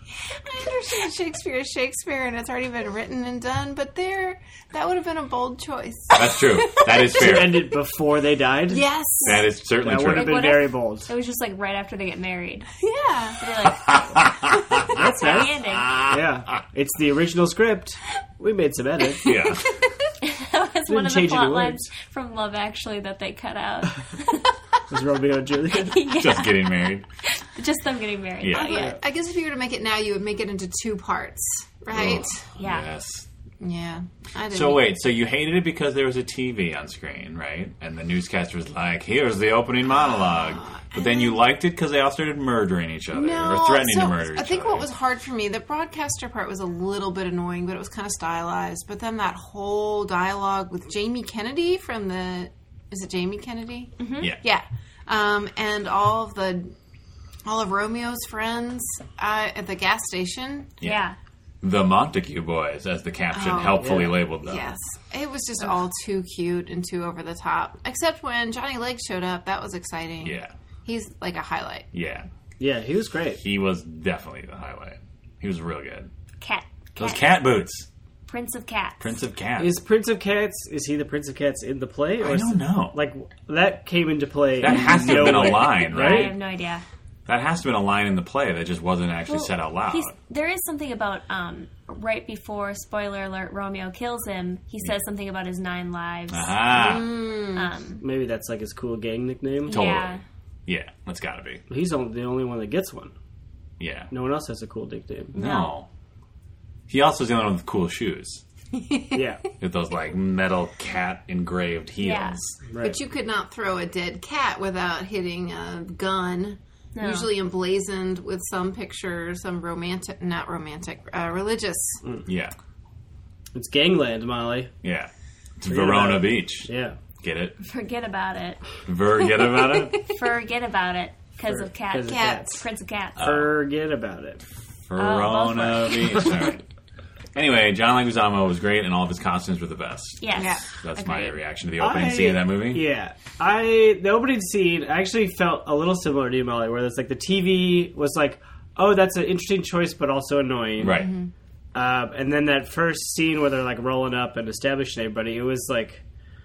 I understand Shakespeare is Shakespeare and it's already been written and done, but there, that would have been a bold choice. That's true. That is To fair. end it before they died. Yes. That is certainly That would true. have been What if- very bold. It was just like right after they get married. Yeah. They're like, That's the nice. ending. Yeah, it's the original script. We made some edits. Yeah. That was one of the change any plot words. lines from Love Actually that they cut out. Was Romeo and Juliet? Yeah. Just getting married. Just them getting married. Yeah. Yeah. I guess if you were to make it now, you would make it into two parts, right? Yeah. Yes. Yeah. I didn't. So wait, so you hated it because there was a T V on screen, right? And the newscaster was like, "Here's the opening monologue," but then you liked it because they all started murdering each other No, or threatening so to murder each I think other. what was hard for me, the broadcaster part was a little bit annoying, but it was kind of stylized. But then that whole dialogue with Jamie Kennedy from the, is it Jamie Kennedy? Mm-hmm. Yeah. Yeah. Um, and all of the, all of Romeo's friends uh, at the gas station. Yeah. The Montague Boys, as the caption Oh, helpfully yeah. labeled them. Yes. It was just all too cute and too over the top. Except when Johnny Legs showed up, that was exciting. Yeah. He's like a highlight. Yeah. Yeah, he was great. He was definitely the highlight. He was real good. Cat. Those cat. cat boots. Prince of Cats. Prince of Cats. Is Prince of Cats? Is he the Prince of Cats in the play? Or I is- don't know. Like that came into play. That has to have been a nowhere, line, I right? have no idea. That has to have been a line in the play that just wasn't actually Well, said out loud. he's- there is something about um, right before, spoiler alert, Romeo kills him. He says something about his nine lives. Aha. Um, Maybe that's like his cool gang nickname. Totally. Yeah. Yeah, that's gotta be. He's only, the only one that gets one. Yeah. No one else has a cool nickname. No. He also is the only one with cool shoes. Yeah, With those, like, metal cat engraved heels. Yeah. right. But you could not throw a dead cat without hitting a gun. No. Usually emblazoned with some picture, some romantic, not romantic, uh, religious. Yeah. It's gangland, Molly. Yeah. It's Forget Verona about it. Beach. Yeah, Get it? forget about it. Forget about it? Forget about it. Because For- of cats. 'cause of Cats. Prince of Cats. forget about it. Verona Oh, Beach. All right. Anyway, John Leguizamo was great, and all of his costumes were the best. Yes. Yeah. That's my Agreed. reaction to the opening I- scene of that movie. Yeah, I the opening scene actually felt a little similar to you, Molly, where it's like the T V was like, oh, that's an interesting choice, but also annoying. Right. Um, and then that first scene where they're like rolling up and establishing everybody, it was like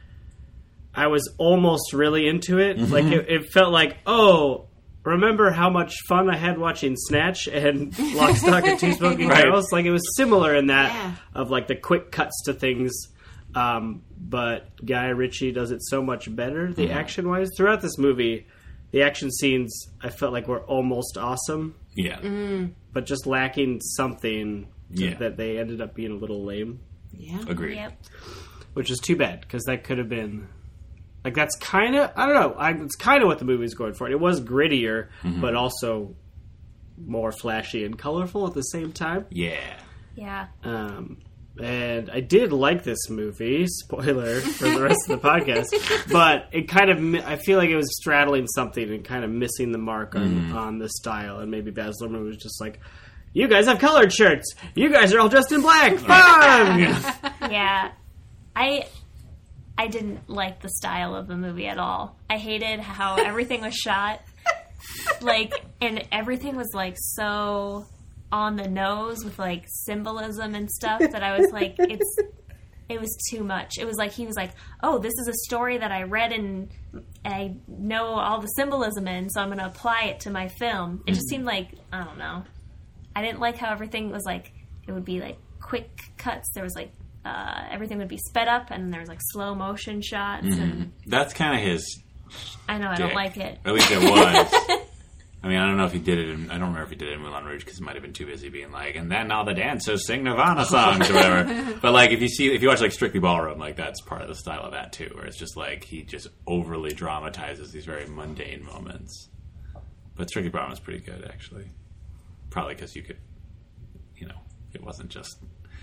I was almost really into it. Mm-hmm. Like it, it felt like, oh, remember how much fun I had watching Snatch and Lock, Stock, and Two Smoking Right. Barrels? Like it was similar in that Yeah. of like the quick cuts to things. Um, but Guy Ritchie does it so much better, the Mm-hmm. action wise. Throughout this movie, the action scenes I felt like were almost awesome, Yeah. Mm-hmm. but just lacking something to- Yeah. that they ended up being a little lame, Yeah. Agreed. Yep. which is too bad because that could have been like that's kind of I don't know I, it's kind of what the movie was going for. It was grittier, Mm-hmm. but also more flashy and colorful at the same time. Yeah. Yeah. Um, and I did like this movie. Spoiler for the rest of the podcast, but it kind of mi- I feel like it was straddling something and kind of missing the mark on, on the style. And maybe Baz Luhrmann was just like, "You guys have colored shirts. You guys are all dressed in black. Fun!" Yeah. I I didn't like the style of the movie at all. I hated how everything was shot. Like, and everything was, like, so on the nose with, like, symbolism and stuff that I was like, it's, it was too much. It was like, he was like, oh, this is a story that I read and I know all the symbolism in, so I'm going to apply it to my film. It just seemed like, I don't know. I didn't like how everything was, like, it would be, like, quick cuts. There was, like, uh, everything would be sped up and there was, like, slow motion shots. Mm-hmm. And That's kind of his I know, I dick. don't like it. At least it was. I mean, I don't know if he did it in, I don't remember if he did it in Moulin Rouge because he might have been too busy being like, and then all the dancers sing Nirvana songs or whatever. But like, if you see, if you watch like Strictly Ballroom, like that's part of the style of that too, where it's just like, he just overly dramatizes these very mundane moments. But Strictly Ballroom is pretty good, actually. Probably because you could, you know, it wasn't just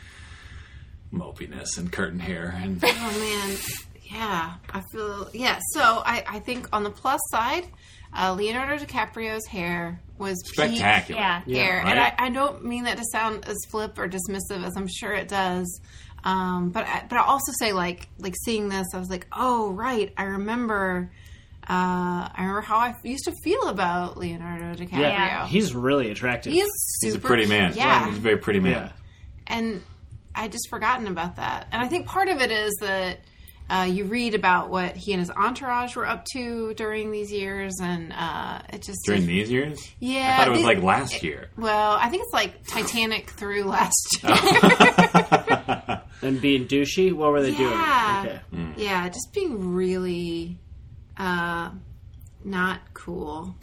mopiness and curtain hair and... Oh, man. Yeah. I feel... Yeah. So, I, I think on the plus side, uh, Leonardo DiCaprio's hair was spectacular. Yeah. peak hair. right? And I, I don't mean that to sound as flip or dismissive as I'm sure it does. Um, but, I, but I also say, like, like seeing this, I was like, oh, right. I remember... Uh, I remember how I used to feel about Leonardo DiCaprio. Yeah, he's really attractive. He's He's a super pretty man. Yeah. He's a very pretty man. yeah. And I just forgotten about that. And I think part of it is that uh, you read about what he and his entourage were up to during these years, and uh, it just During these years? yeah. I thought it was these- like last year. Well, I think it's like Titanic through last year. And being douchey, what were they Yeah. doing? Okay. Yeah, just being really uh, not cool.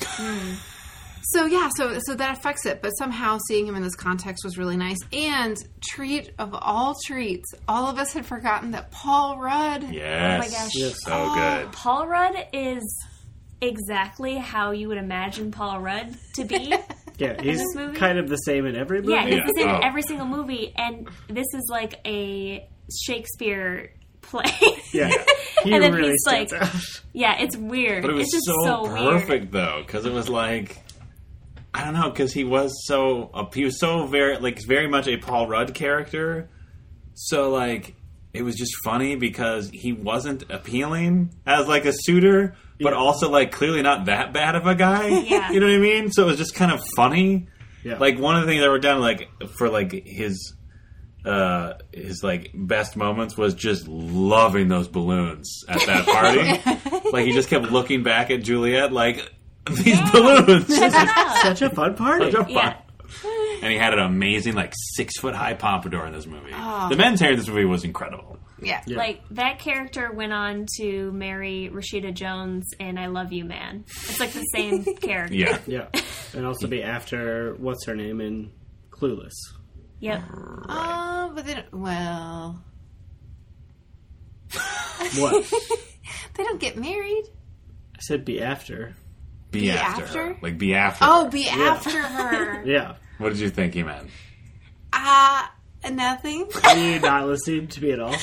So yeah, so so that affects it, but somehow seeing him in this context was really nice. And treat of all treats, all of us had forgotten that Paul Rudd. Yes. Oh my gosh. Yes. So Oh. good. Paul Rudd is exactly how you would imagine Paul Rudd to be. Yeah, he's this movie? kind of the same in every movie. Yeah, he's the same Oh. in every single movie, and this is like a Shakespeare play. Yeah. He And then really he's stands like- out. Yeah, it's weird. But it was it's just so, so, weird. perfect, though, because it was like, I don't know, because he was so, uh, he was so very, like, very much a Paul Rudd character. So, like, it was just funny because he wasn't appealing as, like, a suitor, but Yeah. also, like, clearly not that bad of a guy. Yeah. You know what I mean? So it was just kind of funny. Yeah. Like, one of the things I wrote down, like, for, like, his... Uh, his like best moments was just loving those balloons at that party. Like he just kept looking back at Juliet like these balloons. Such a fun party. Such a fun- Yeah. And he had an amazing like six foot high pompadour in this movie. Oh. The men's hair in this movie was incredible. Yeah. Yeah. Like, that character went on to marry Rashida Jones in I Love You, Man. It's like the same character. Yeah. Yeah. And also be after, what's her name in Clueless? Yep. Oh, but then, well, What? they don't get married. I said be after. Be, Be after, after? her. Like be after. Oh, her. be after her. Yeah. What did you think he meant? Uh, nothing. Are you not listening to me at all?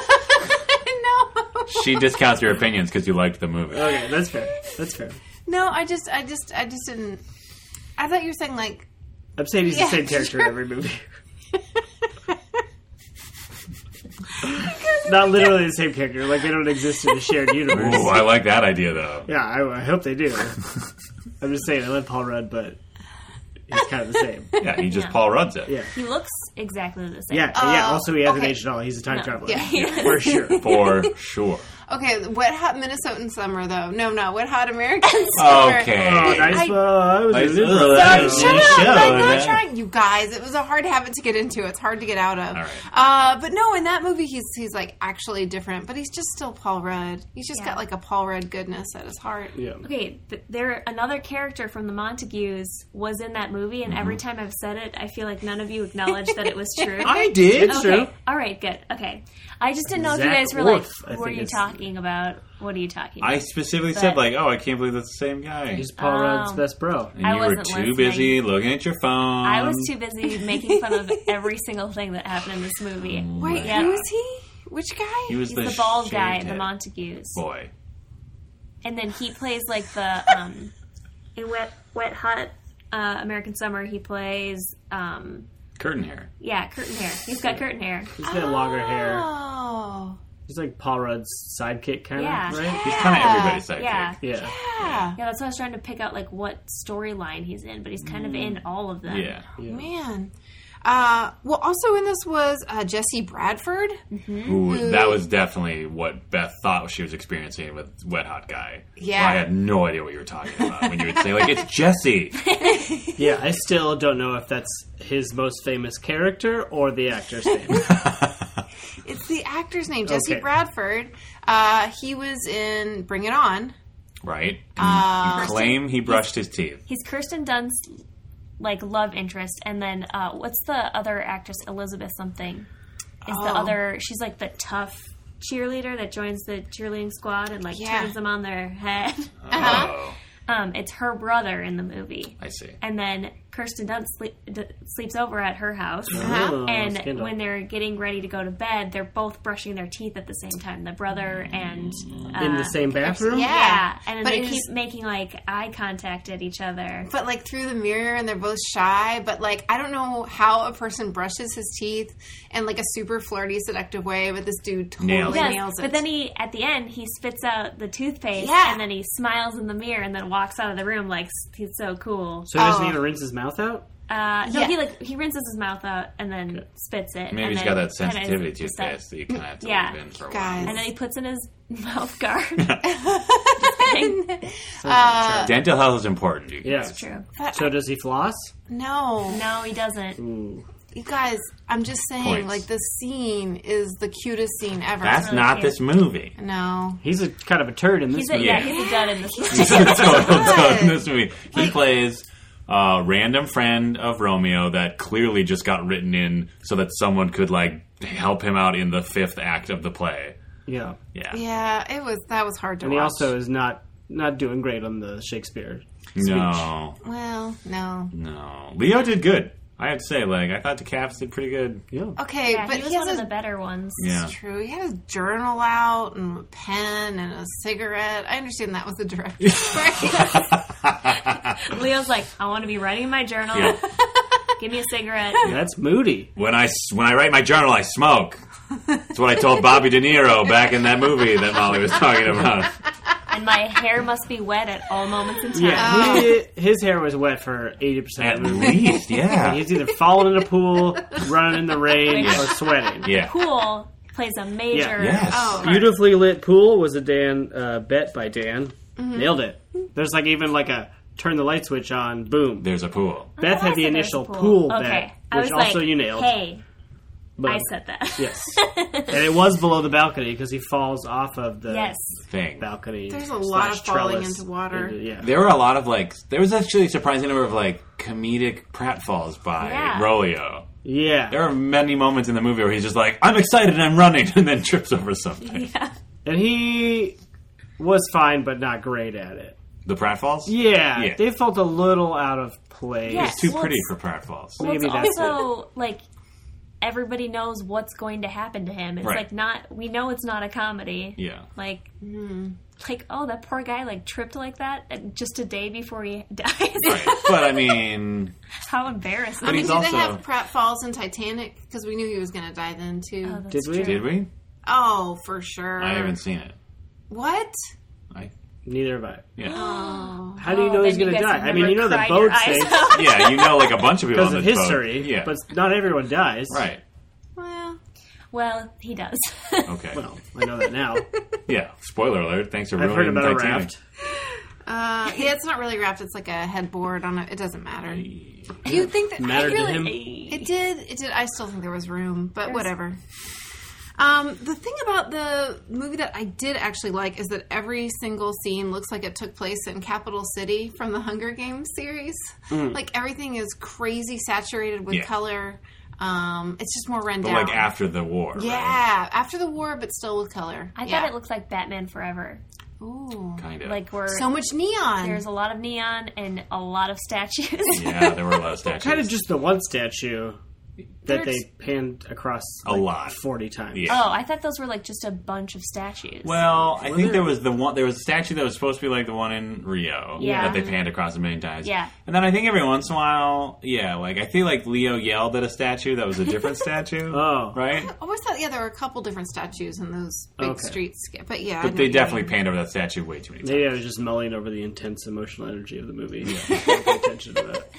No. She discounts your opinions because you liked the movie. Okay, that's fair. That's fair. No, I just, I just, I just didn't. I thought you were saying like. I'm saying he's Yeah, the same character in every movie. Not literally the same character. Like, they don't exist in a shared universe. Ooh, I like that idea though. Yeah, I, I hope they do. I'm just saying, I love Paul Rudd, but he's kind of the same. Yeah, he just Yeah. Paul Rudds it. Yeah. He looks exactly the same. Yeah, yeah. Uh, Also, he hasn't okay. aged at all. He's a time traveler. Yeah. For sure. For sure. Okay, Wet Hot Minnesotan Summer though. No, no, Wet Hot American Summer. Okay. Oh, nice. I- well, I was Nice- in it. oh, Sorry, Nice. shut Nice up! show, I'm not man. trying. You guys, it was a hard habit to get into. It's hard to get out of. All right. Uh, but no, in that movie, he's he's like actually different, but he's just still Paul Rudd. He's just Yeah. got like a Paul Rudd goodness at his heart. Yeah. Okay, th- there another character from the Montagues was in that movie, and every time I've said it, I feel like none of you acknowledge that it was true. I did. It's okay, true. all right, good. Okay, I just didn't know Zach if you guys were Orth, I like, who are think you is talking thinking about. What are you talking about? I specifically But- said, like, oh, I can't believe that's the same guy. He's Paul Rudd's Oh. best bro. And I you were wasn't too listening. busy looking at your phone. I was too busy making fun of every single thing that happened in this movie. Wait, Yeah. who is he? Which guy? He was He's the, the bald guy, shaved the head Montagues. boy. And then he plays like the um, in Wet Wet Hot uh, American Summer. He plays um, Curtain hair. yeah, curtain hair. He's got curtain hair. He's got longer hair. Oh. He's like Paul Rudd's sidekick, kind of, Yeah. right? He's kind of everybody's sidekick. Yeah. Yeah. Yeah. Yeah, that's why I was trying to pick out like what storyline he's in, but he's kind of in all of them. Yeah. Yeah. Man. Uh, well, also in this was uh, Jesse Bradford. Ooh, that was definitely what Beth thought she was experiencing with Wet Hot Guy. Yeah. I had no idea what you were talking about when you would say, like, it's Jesse. Yeah, I still don't know if that's his most famous character or the actor's name. It's the actor's name, Jesse Okay. Bradford. Uh, he was in Bring It On. Right? Uh, you claim he brushed his teeth. He's Kirsten Dunst's like love interest, and then uh, what's the other actress? Elizabeth something is the Oh. other. She's like the tough cheerleader that joins the cheerleading squad and like Yeah. turns them on their head. Uh-huh. Oh, Um, it's her brother in the movie. I see. And then Kirsten Dunst sleep, d- sleeps over at her house. Oh, And scandal. when they're getting ready to go to bed, they're both brushing their teeth at the same time. The brother and uh, in the same bathroom? Yeah. yeah, and then But they it keep was- making like eye contact at each other. But like through the mirror, and they're both shy. But like, I don't know how a person brushes his teeth in like a super flirty, seductive way. But this dude totally Nails Yes, it. nails it. but then he at the end he spits out the toothpaste Yeah. and then he smiles in the mirror and then walks out of the room like he's so cool. So he doesn't Oh. even rinse his mouth out? Uh, no, Yeah. he like he rinses his mouth out and then spits it. Maybe and he's then got that kinda sensitivity just that- toothpaste that you kind of have to Yeah. leave in for a Guys. while. And then he puts in his mouth guard. Just kidding. Uh, Dental health is important, you Yeah. guys. True. but So does he floss? no, No, he doesn't. Ooh. you guys, I'm just saying, Points. like this scene is the cutest scene ever. That's really not cute. this movie. no. He's a kind of a turd in this He's a, movie. yeah. Yeah. he's a dud in this movie. He's a total toad in this movie. He Like- plays a random friend of Romeo that clearly just got written in so that someone could like help him out in the fifth act of the play. Yeah. Yeah. Yeah, it was that was hard to And he watch. also is not not doing great on the Shakespeare. No. well, no. No. Leo did good. I have to say, like, I thought DeCaps did pretty good. Yeah. Okay, Yeah, but he was he has one of a the better ones. Yeah. It's true. He had his journal out and a pen and a cigarette. I understand that was the director's choice. Leo's like, I want to be writing in my journal. Yeah. Give me a cigarette. That's moody. When I, when I write my journal, I smoke. That's what I told Bobby De Niro back in that movie that Molly was talking about. And my hair must be wet at all moments in time. Yeah, he, his hair was wet for eighty percent At of the movie. least, yeah. He's either falling in a pool, running in the rain, Yeah. or sweating. Yeah. Pool plays a major. Yes. Oh. Beautifully lit pool was a Dan uh, bet by Dan. Mm-hmm. Nailed it. There's like even like a turn the light switch on, boom. There's a pool. Beth I had the said there's initial a pool, Okay. bet, I which was also like, you nailed. Hey, But- I said that. Yes. And it was below the balcony because he falls off of the Yes. Thing. balcony. There's a lot slash of falling trellis into water. yeah. There were a lot of like. There was actually a surprising number of like comedic pratfalls by Yeah. Rolio. Yeah. There are many moments in the movie where he's just like, "I'm excited, I'm running," and then trips over something. Yeah. And he was fine, but not great at it. The pratfalls? Yeah, Yeah. they felt a little out of place. Yeah. It's too Well, pretty it's- for pratfalls. Well, Maybe it's that's also like everybody knows what's going to happen to him. It's Right. like not. We know it's not a comedy. Yeah. Like, like oh, that poor guy like tripped like that and just a day before he dies. Right. But I mean, How embarrassing! But I mean, he's did also- they have pratfalls in Titanic? Because we knew he was going to die then too. Oh, that's Did we? true. did we? Oh, for sure. I haven't seen it. What? I Neither have I. yeah. Oh. How do you Oh, know he's then going to you guys die? have I mean, you know never the cried your boat eyes sinks out. Yeah, you know, like a bunch of people because on of this boat. history, Yeah. but not everyone dies. Right. Well, Well, he does. Okay. Well, I know that now. Yeah. Spoiler alert. Thanks for I've ruining heard about a Titanic. raft. uh, yeah, it's not really wrapped. It's like a headboard on it. It doesn't matter. You think that Mattered I to really, him. It did. It did. I still think there was room, but whatever. Um, the thing about the movie that I did actually like is that every single scene looks like it took place in Capital City from the Hunger Games series. Like everything is crazy saturated with Yeah. color. Um, it's just more run But down. like after the war. yeah, right? after the war, but still with color. I yeah. thought it looked like Batman Forever. Ooh, Kind of. Like where so much neon. there's a lot of neon and a lot of statues. Yeah, there were a lot of statues. Kind of just the one statue that There's- they panned across A like, lot. forty times. Yeah. Oh, I thought those were like just a bunch of statues. Well, I think there- there was the one. There was a statue that was supposed to be like the one in Rio Yeah. that they panned across a million times. Yeah. and then I think every once in a while, yeah, like I feel like Leo yelled at a statue that was a different statue. Oh. right. I always thought, yeah, there were a couple different statues in those big Okay. streets. But yeah, I But know they what you definitely mean. panned over that statue way too many times. Maybe I was just mulling over the intense emotional energy of the movie. Yeah. Can't pay attention to that.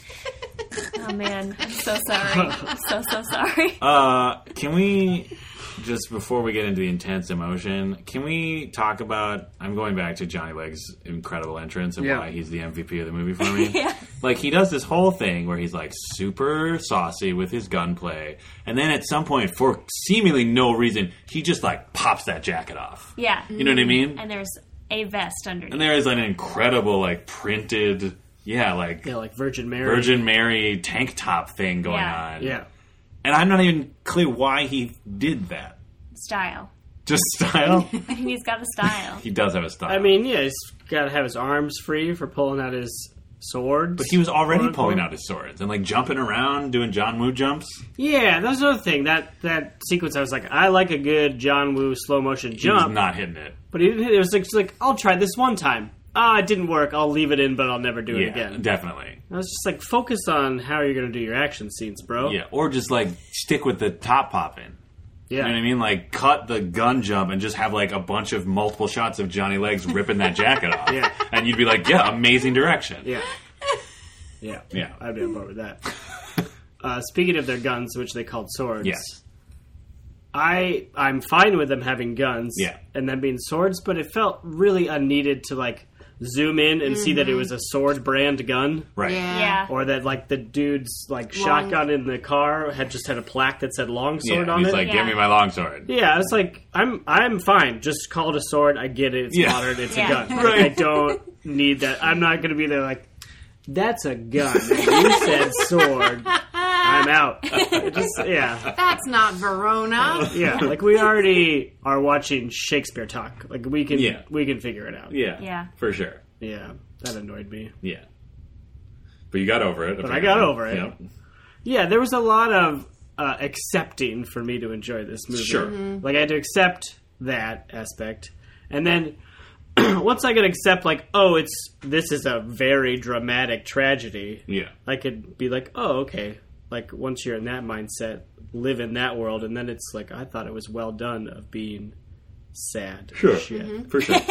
Oh man, I'm so sorry. I'm so so sorry. Uh, can we just before we get into the intense emotion, can we talk about? I'm going back to Johnny Legs' incredible entrance and Yeah. why he's the M V P of the movie for me. Yeah. Like he does this whole thing where he's like super saucy with his gunplay, and then at some point, for seemingly no reason, he just like pops that jacket off. Yeah. You know what I mean? And there's a vest underneath. And there is an incredible like printed, yeah, like Yeah, like Virgin Mary. Virgin Mary tank top thing going Yeah. on. Yeah. And I'm not even clear why he did that. Style. Just style? I mean, he's got a style. He does have a style. I mean, yeah, he's got to have his arms free for pulling out his swords. but he was already Quote, pulling unquote. out his swords and like jumping around, doing John Woo jumps. Yeah, that's another thing. That that sequence, I was like, I like a good John Woo slow motion He jump. was not hitting it. But he didn't hit it. It was like, just like, I'll try this one time. Ah, it didn't work. I'll leave it in, but I'll never do it Yeah, again. definitely. I was just like, focus on how you're going to do your action scenes, bro. Yeah, or just like stick with the top popping. Yeah. You know what I mean? Like cut the gun jump and just have like a bunch of multiple shots of Johnny Legs ripping that jacket off. Yeah. And you'd be like, yeah, amazing direction. Yeah. Yeah. Yeah. I'd be on board with that. Uh, speaking of their guns, which they called swords. Yes. I I'm fine with them having guns Yeah. and them being swords, but it felt really unneeded to like zoom in and see that it was a sword brand gun. Right. Yeah. Yeah. Or that like the dude's like Long- shotgun in the car had just had a plaque that said longsword Yeah, on he's it. like, Yeah. give me my longsword. Yeah, it's like I'm I'm fine. Just call it a sword. I get it. It's Yeah. modern. It's Yeah. a gun. Right. I don't need that. I'm not going to be there like that's a gun. You said sword. I'm out. It just yeah. That's not Verona. Yeah, like we already are watching Shakespeare talk. Like we can Yeah. we can figure it out. Yeah. Yeah. For sure. Yeah, that annoyed me. Yeah. But you got over it. But I got over it. Yep. Yeah, there was a lot of uh, accepting for me to enjoy this movie. Sure. Like I had to accept that aspect, and then once I could accept, like, oh, it's this is a very dramatic tragedy. Yeah. I could be like, oh, okay. Like once you're in that mindset, live in that world, and then it's like I thought it was well done of being sad. Sure. Shit. For sure.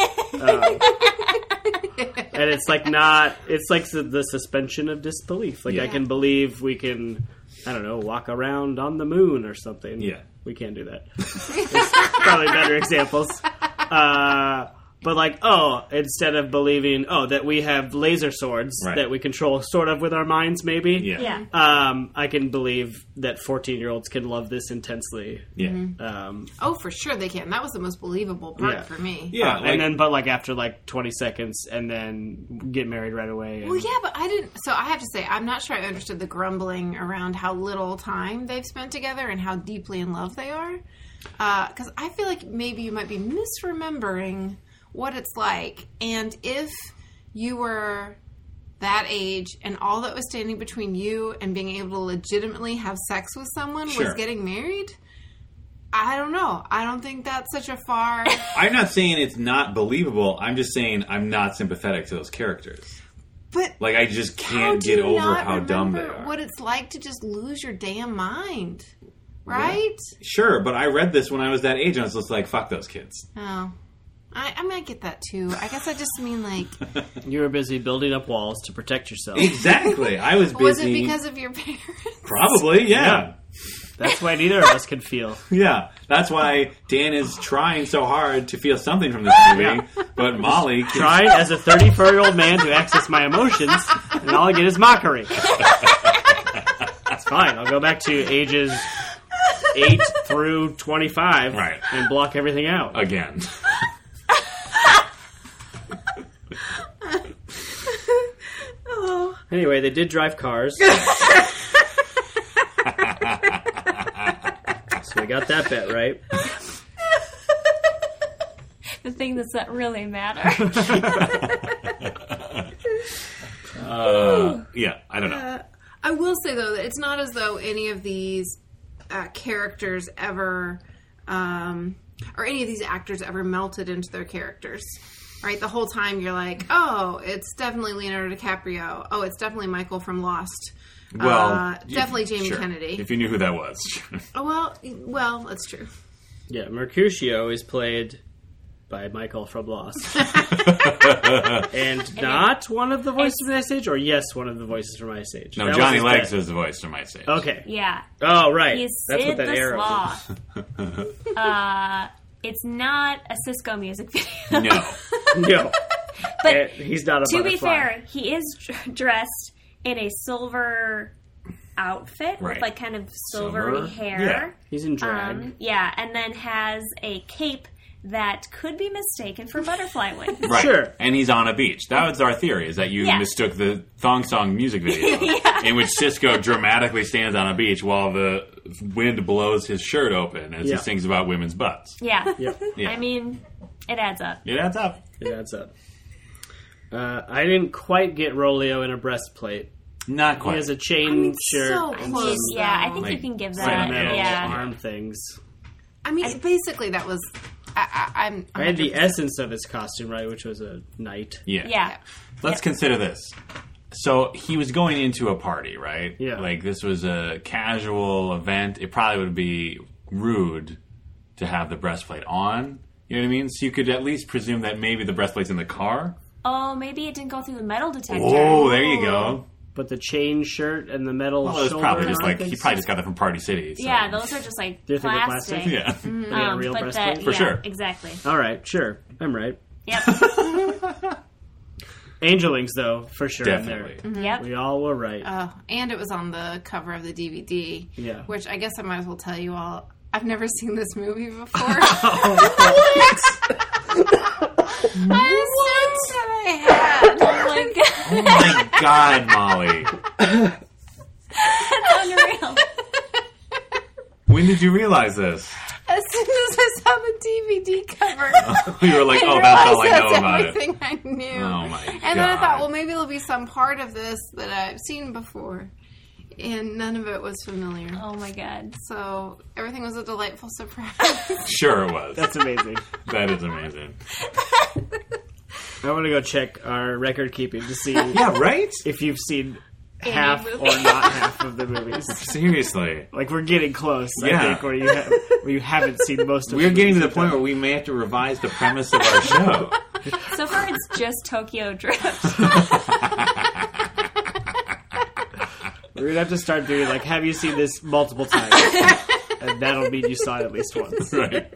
And it's like not. It's like the, the suspension of disbelief. Like Yeah. I can believe we can. I don't know, walk around on the moon or something. Yeah. We can't do that. There's probably better examples. Uh, but like, oh, instead of believing, oh, that we have laser swords Right. that we control sort of with our minds, maybe. Yeah. Yeah. Um, I can believe that fourteen-year-olds can love this intensely. Yeah. Um, Oh, for sure they can. That was the most believable part Yeah. for me. Yeah. uh, like- and then, but like after like twenty seconds, and then get married right away. And, Well, yeah, but I didn't. So I have to say, I'm not sure I understood the grumbling around how little time they've spent together and how deeply in love they are. Because I feel like maybe you might be misremembering what it's like. And if you were that age and all that was standing between you and being able to legitimately have sex with someone Sure. was getting married, I don't know. I don't think that's such a far. I'm not saying it's not believable. I'm just saying I'm not sympathetic to those characters. But Like, I just how can't do get you over not how dumb they remember are. what it's like to just lose your damn mind, right? Sure, but I read this when I was that age, and I was just like, fuck those kids. Oh, I, I might get that too. I guess I just mean like, You were busy building up walls to protect yourself. Exactly. I was busy. was it because of your parents? Probably, yeah. That's why neither of us could feel. Yeah. That's why Dan is trying so hard to feel something from this movie, but Molly keeps Trying as a thirty-four-year-old man to access my emotions, and all I get is mockery. That's fine. I'll go back to ages eight through twenty-five Right. and block everything out. again. Oh, Anyway, they did drive cars. got that bet right. The thing that's that really matter. Uh, yeah, I don't know. Uh, I will say, though, that it's not as though any of these uh, characters ever, um, or any of these actors ever melted into their characters. Right? The whole time you're like, oh, it's definitely Leonardo DiCaprio. Oh, it's definitely Michael from Lost. Well, uh, you- definitely Jamie sure. Kennedy. If you knew who that was. Oh, well, well, that's true. Yeah, Mercutio is played by Michael from Lost. And not one of the voices from Ice Age, or yes, one of the voices from Ice Age. No, That was Johnny his Legs bet. is the voice from my stage. Okay. Yeah. Oh, right. He's That's Sid what that the arrow is. Sloth. uh, it's not a Cisco music video. No. No. But Eh, he's not a to be butterfly. fair, he is dr- dressed in a silver outfit Right. with like kind of silvery Silver? hair. Yeah. He's in drag. Um, yeah, and then has a cape that could be mistaken for butterfly wings. Right. Sure. And he's on a beach. That was our theory, is that you Yeah. mistook the Thong Song music video in which Cisco dramatically stands on a beach while the wind blows his shirt open as Yeah. he sings about women's butts. Yeah. Yep. Yeah. I mean, it adds up. It adds up. It adds up. Uh, I didn't quite get Rolio in a breastplate. Not He quite. has a chain I mean, shirt so and close. some Yeah, I think Like, you can give right that. on the metal edge. Yeah. arm things. I mean, basically, that was. I, I, I'm. I had the one hundred percent essence of his costume, right, which was a knight. yeah. Yeah. Let's consider this. So he was going into a party, right? Yeah. Like this was a casual event. It probably would be rude to have the breastplate on. You know what I mean? So you could at least presume that maybe the breastplate's in the car. Oh, maybe it didn't go through the metal detector. Oh, there you go. But the chain shirt and the metal Well, it was shoulder probably just arm like he things? probably just got that from Party City. So. Yeah, those are just like Do you think they're plastic. plastic? Yeah. They got a Um, real but breastplate? that, For yeah, sure. Exactly. All right, sure. I'm right. Yep. Angelings, though, for sure. in there. Definitely. Yep. We all were right. Uh, and it was on the cover of the D V D. Yeah. Which I guess I might as well tell you all. I've never seen this movie before. I assumed that I had. Oh my god. Oh my God, Molly! That's unreal. When did you realize this? As soon as I saw the D V D cover, You were like, I "Oh, that's all I realized know that's about it." everything I knew. Oh my And then I God. thought, well, maybe there'll be some part of this that I've seen before, and none of it was familiar. Oh my god. So everything was a delightful surprise. Sure, it was. That's amazing. That is amazing. I want to go check our record keeping to see Yeah, right. if you've seen Any half movie. or not half of the movies. Seriously, Like, we're getting close, I Yeah. think, where you, have, where you haven't seen most of we're the getting to the movies. point where we may have to revise the premise of our show. So far, it's just Tokyo Drift. We're going to have to start doing, like, have you seen this multiple times? And that'll mean you saw it at least once. Right.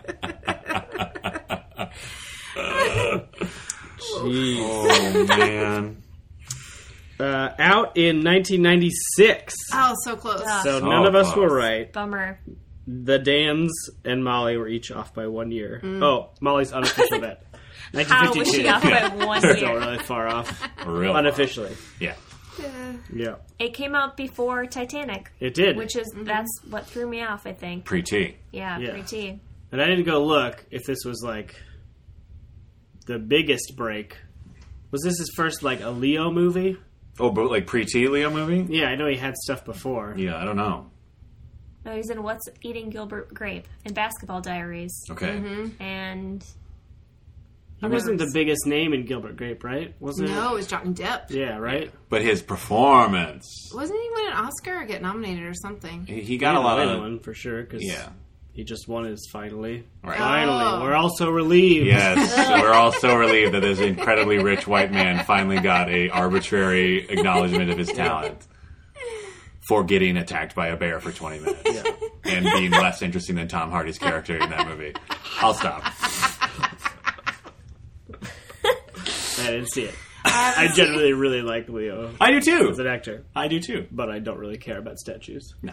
Jeez. Oh man. Uh, out in nineteen ninety-six. Oh, so close. Ah. So So none of us close. were right. Bummer. The Dans and Molly were each off by one year. Oh, Molly's unofficial bet. How was she off by one Still year? really far off. Real. Unofficially. Yeah. Yeah. It came out before Titanic, It did. which is that's what threw me off. I think. Pre-T. Yeah, Yeah. pre-T. And I didn't go look if this was like the biggest break. Was this his first like a Leo movie? Oh, but like pre-T Leo movie? Yeah, I know he had stuff before. Yeah, I don't know. No, he's in What's Eating Gilbert Grape and Basketball Diaries, Okay. and He wasn't the biggest name in Gilbert Grape, right? Wasn't No, it it? was Johnny Depp. Yeah, right? But his performance, Wasn't he win an Oscar or get nominated or something? he, he He got a didn't lot win of. one for sure because Yeah. he just won his finally. Right. Finally, Oh. we're all so relieved. Yes, we're all so relieved that this incredibly rich white man finally got a arbitrary acknowledgement of his talent for getting attacked by a bear for twenty minutes Yeah. and being less interesting than Tom Hardy's character in that movie. I'll stop. I didn't see it. I generally really like Leo I do too. as an actor, I do too. but I don't really care about statues. No.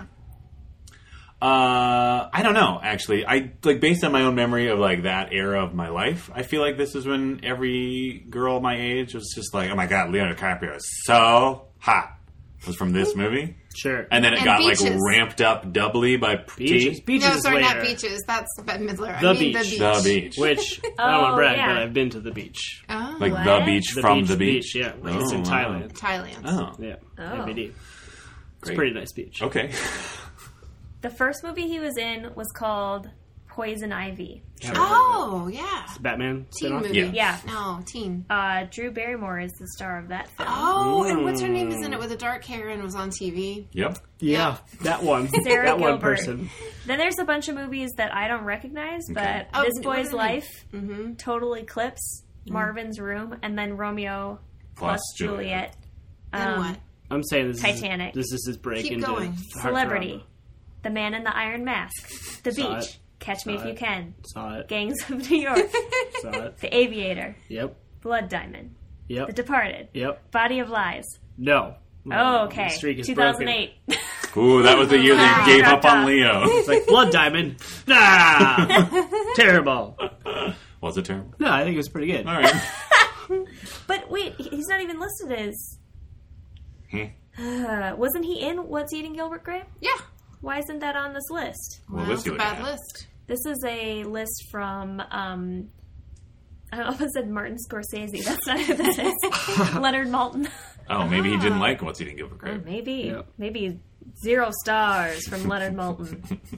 Uh, I don't know. Actually, I like based on my own memory of like that era of my life. I feel like this is when every girl my age was just like, "Oh my god, Leonardo DiCaprio is so hot." was from this movie. Sure. And then it And got Beaches. like ramped up doubly by Beaches. T. Beaches No, is sorry, later. not Beaches. That's Bette Midler. The I mean beach. the beach. The beach. Which, I don't want Oh, to brag, yeah. but I've been to the beach. Oh, Like What? the beach The from beach, the beach. yeah. Like it's Oh, in wow. Thailand. Thailand. Oh, Yeah. Oh. M B D. It's Great. a pretty nice beach. okay. The first movie he was in was called Poison Ivy. Oh, yeah. Batman Teen spinoff? movie. Yeah. Yeah. No, teen. Uh, Drew Barrymore is the star of that film. Oh, and what's her name is in it with the dark hair and was on T V? Yep. Yeah, that one. Sarah that one Gilbert. person. Then there's a bunch of movies that I don't recognize, but Oh, This what are Boy's they? Life, Mm-hmm. Total Eclipse, Marvin's Room, and then Romeo Plus plus Juliet. And Um, what? I'm saying this Titanic. is this is his break Keep into going. heartthrob. Celebrity, The Man in the Iron Mask, The Saw Beach, it. Catch Me Saw If You it. Can, Saw it. Gangs of New York, Saw it. The Aviator, Yep. Blood Diamond, The Yep. Departed, Yep. Body of Lies. No. Oh, okay. The streak is two thousand eight. Ooh, that was the year they Wow. gave up Dropped on off. Leo. It's like Blood Diamond. Nah! Terrible. Was it terrible? No, I think it was pretty good. All right. But wait, he- he's not even listed as. Hmm. Uh, wasn't he in What's Eating Gilbert Grape? Yeah. Why isn't that on this list? What Well, was that's he a looking bad at? list. This is a list from. Um, I almost said Martin Scorsese. That's not who this is. Leonard Maltin. Oh, maybe he didn't like What's Eating Gilbert Oh, Grape. maybe. Yeah. Maybe zero stars from Leonard Maltin.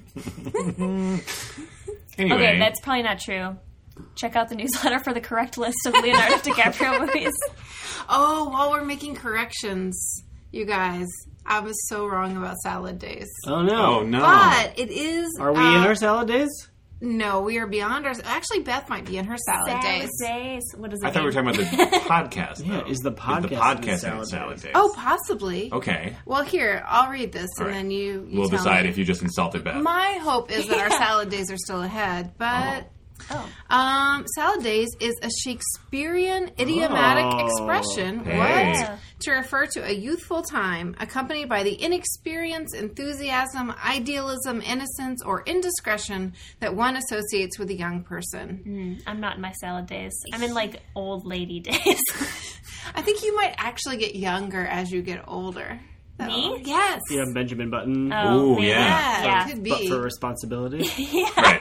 Anyway, Okay, that's probably not true. Check out the newsletter for the correct list of Leonardo DiCaprio movies. Oh, while we're making corrections, you guys, I was so wrong about Salad Days. Oh, no. oh no. But it is. Are we uh, in our salad days? No, we are beyond our. Actually, Beth might be in her Salad Days. Days. What is it? I thought we were talking about the podcast. Yeah, though. is the podcast the in podcast Salad in Salad Days? Days? Oh, possibly. okay. Well, here, I'll read this, and All right. then you, you We'll tell decide me. if you just insulted Beth. My hope is that our Salad Days are still ahead, but Oh. um, Salad Days is a Shakespearean idiomatic Oh, expression. hey. What? To refer to a youthful time accompanied by the inexperience, enthusiasm, idealism, innocence, or indiscretion that one associates with a young person. I'm not in my salad days. I'm in like old lady days. I think you might actually get younger as you get older. though. Me? Yes. You have Benjamin Button. Oh, Ooh, maybe. yeah. Yeah, Yeah. it could But be. for responsibility. Right.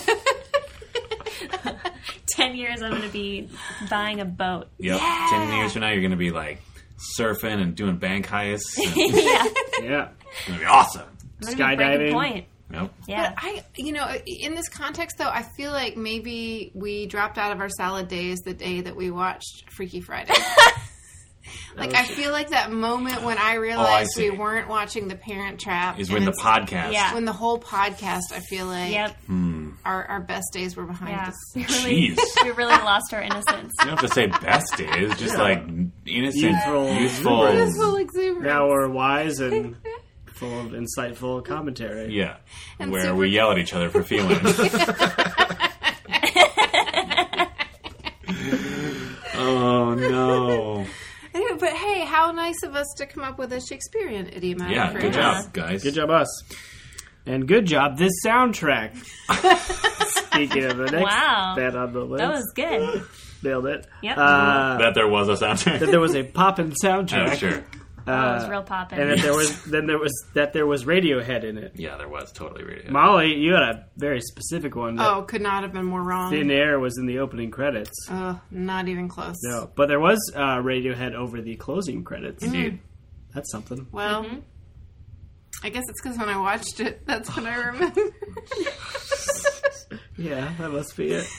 Ten years, I'm going to be buying a boat. Yep. Yeah. Ten years from now, you're going to be like surfing and doing bank heists. And Yeah. Yeah. it's going to be awesome. I'm gonna be breaking Skydiving. point. Nope. Yeah. But I, you know, in this context, though, I feel like maybe we dropped out of our salad days the day that we watched Freaky Friday. Like, I feel like that moment when I realized see. we weren't watching The Parent Trap Is and when the it's- podcast. Yeah. when the whole podcast, I feel like Yep. our, our best days were behind Yeah. us. We really, Jeez. we really lost our innocence. You don't have to say best days, just Yeah. like innocent, Youthful youthful. exuberance. Full exuberance. Now we're wise and full of insightful commentary. Yeah. And Where super- we yell at each other for feelings. Oh no. Anyway, but hey, how nice of us to come up with a Shakespearean idiomatic Yeah, phrase. good job, guys. Good job, us. And good job, this soundtrack. Speaking of the next Wow. band on the list. That was good. Nailed it. Yep. Uh, That there was a soundtrack. that there was a poppin' soundtrack. Oh, sure. That was Uh, real poppin'. and that there was then there was that there was Radiohead in it. Yeah, there was totally radio. Molly, you had a very specific one. That Oh, could not have been more wrong. Thin Air was in the opening credits. Oh, not even close. No, but there was uh, Radiohead over the closing credits. Indeed. That's something. Well, Mm-hmm. I guess it's because when I watched it, that's what I remember. Yeah, that must be it.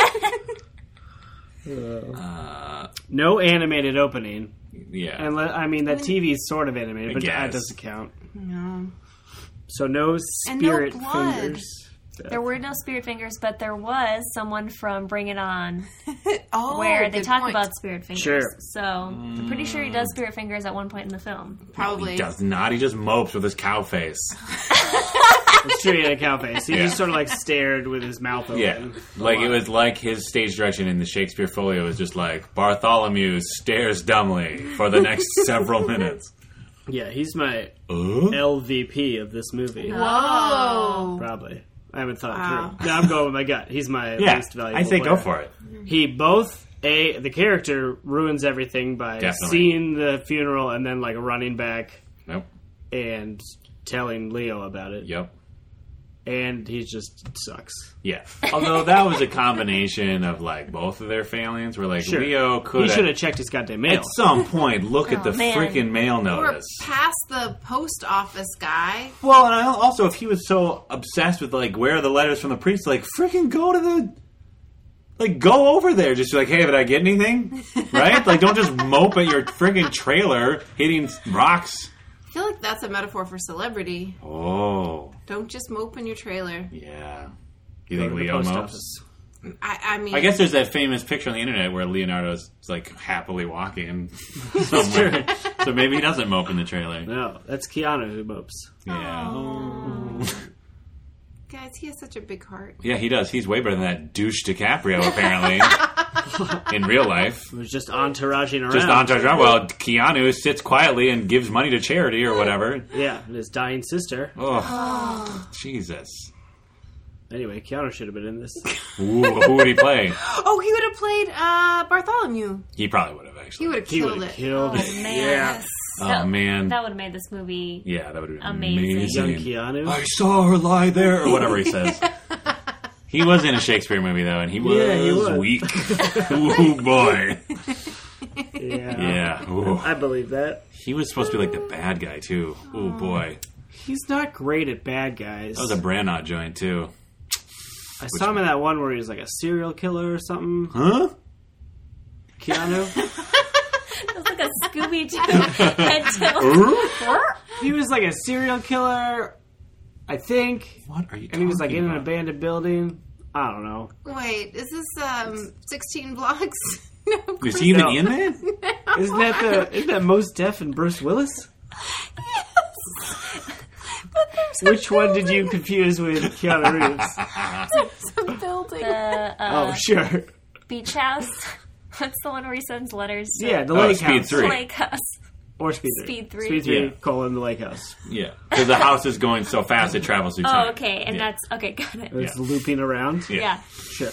Uh, Uh, no animated opening, yeah. and le- I mean that T V is sort of animated, I but that guess. doesn't count. No. So no And no spirit blood. fingers. There were no Spirit Fingers, but there was someone from Bring It On Oh, where they good talk point. about Spirit Fingers. Sure. So I'm pretty sure he does Spirit Fingers at one point in the film. Probably. He does not. He just mopes with his cow face. It's true, he had a cow face. He Yeah. just sort of like stared with his mouth open. Yeah. Like, it was like his stage direction in the Shakespeare Folio was just like, Bartholomew stares dumbly for the next several minutes. Yeah, he's my Uh? L V P of this movie. Whoa. Probably. I haven't thought Wow. it through. No, I'm going with my gut. He's my Yeah, least valuable I say player. go for it. He both a the character ruins everything by Definitely. seeing the funeral and then like running back Nope. and telling Leo about it. Yep. And he just sucks. Yeah. Although that was a combination of like both of their failings, where like Sure. Leo could He should have checked his goddamn mail. at some point look at Oh, the man. freaking mail Or notice. past the post office guy. Well, and I also, if he was so obsessed with like where are the letters from the priest, like freaking go to the, like go over there, just be like, hey, did I get anything? Right? Like, don't just mope at your freaking trailer hitting rocks. I feel like that's a metaphor for celebrity. Oh, Don't just mope in your trailer. yeah. You Go think to the Leo post mopes? office. I, I mean, I guess there's that famous picture on the internet where Leonardo's like happily walking somewhere. So maybe he doesn't mope in the trailer. No, that's Keanu who mopes. Yeah. guys, he has such a big heart. Yeah, he does. He's way better than that douche DiCaprio, apparently, in real life. It was just entouraging around. Just entourage around. Well, Keanu sits quietly and gives money to charity or whatever. Yeah, and his dying sister. Oh, Jesus. Anyway, Keanu should have been in this. Ooh, who would he play? Oh, he would have played uh, Bartholomew. He probably would have, He actually. would have He would killed have it. killed Oh, it. man. Yeah. Oh, That- man. That would have made this movie. Yeah, that would have been Amazing. amazing. Young Keanu. I saw her lie there, or whatever he says. He was in a Shakespeare movie, though, and he was, Yeah, he was. weak. Ooh, boy. Yeah. Yeah. Ooh. I believe that. He was supposed to be like the bad guy, too. Ooh, boy. He's not great at bad guys. That was a Branagh joint, too. I saw him in that one where he was like a serial killer or something. Huh? Keanu? It was like a Scooby-Doo head tilt. He was like a serial killer, I think. What are you talking And he was like in an about? abandoned building. I don't know. Wait, is this um, sixteen blocks? No, of Is course he even No. in that? Isn't that the isn't that Mos Def and Bruce Willis? But there's a Which one did you building. confuse with Keanu Reeves? There's a building. The uh, Oh, sure. beach house. What's the one where he sends letters to? Yeah, the Oh, lake Speed house. three. The lake house. Or Speed three. Speed three. Speed three, Yeah. colon, the lake house. Yeah. Because the house is going so fast it travels through time. Oh, okay. And Yeah. that's... Okay, got it. It's Yeah. looping around. Yeah. Yeah. Sure.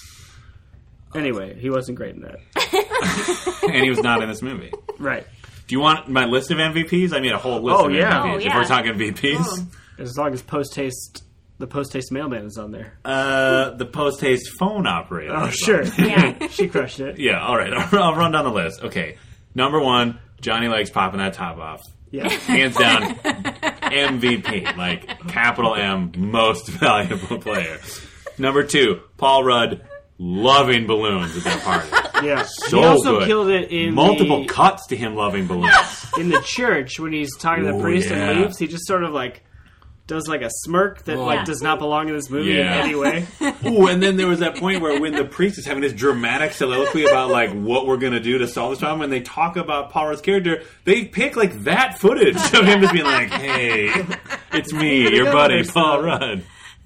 Anyway, he wasn't great in that. And he was not in this movie. Right. Do you want my list of M V Ps? I made a whole list Oh, of yeah. M V Ps. Oh, If yeah. we're talking V Ps. Oh. As long as post-haste, the post-haste mailman is on there. Uh, the post-haste phone operator. Oh, is sure. on. Yeah. She crushed it. Yeah, all right. I'll, I'll run down the list. Okay. Number one, Johnny Legs popping that top off. Yeah. Hands down, M V P. Like, capital M, most valuable player. Number two, Paul Rudd loving balloons at that party. Yeah. So he also good. killed it in Multiple the, cuts to him loving balloons. in the church when he's talking to the Oh, priest yeah. and leaves. He just sort of like does like a smirk that Oh. like Yeah. does not belong in this movie Yeah. in any way. Ooh, and then there was that point where when the priest is having this dramatic soliloquy about like what we're gonna do to solve this problem, and they talk about Paul Rudd's character, they pick like that footage of him just being like, "Hey, it's me, your buddy, Paul Rudd."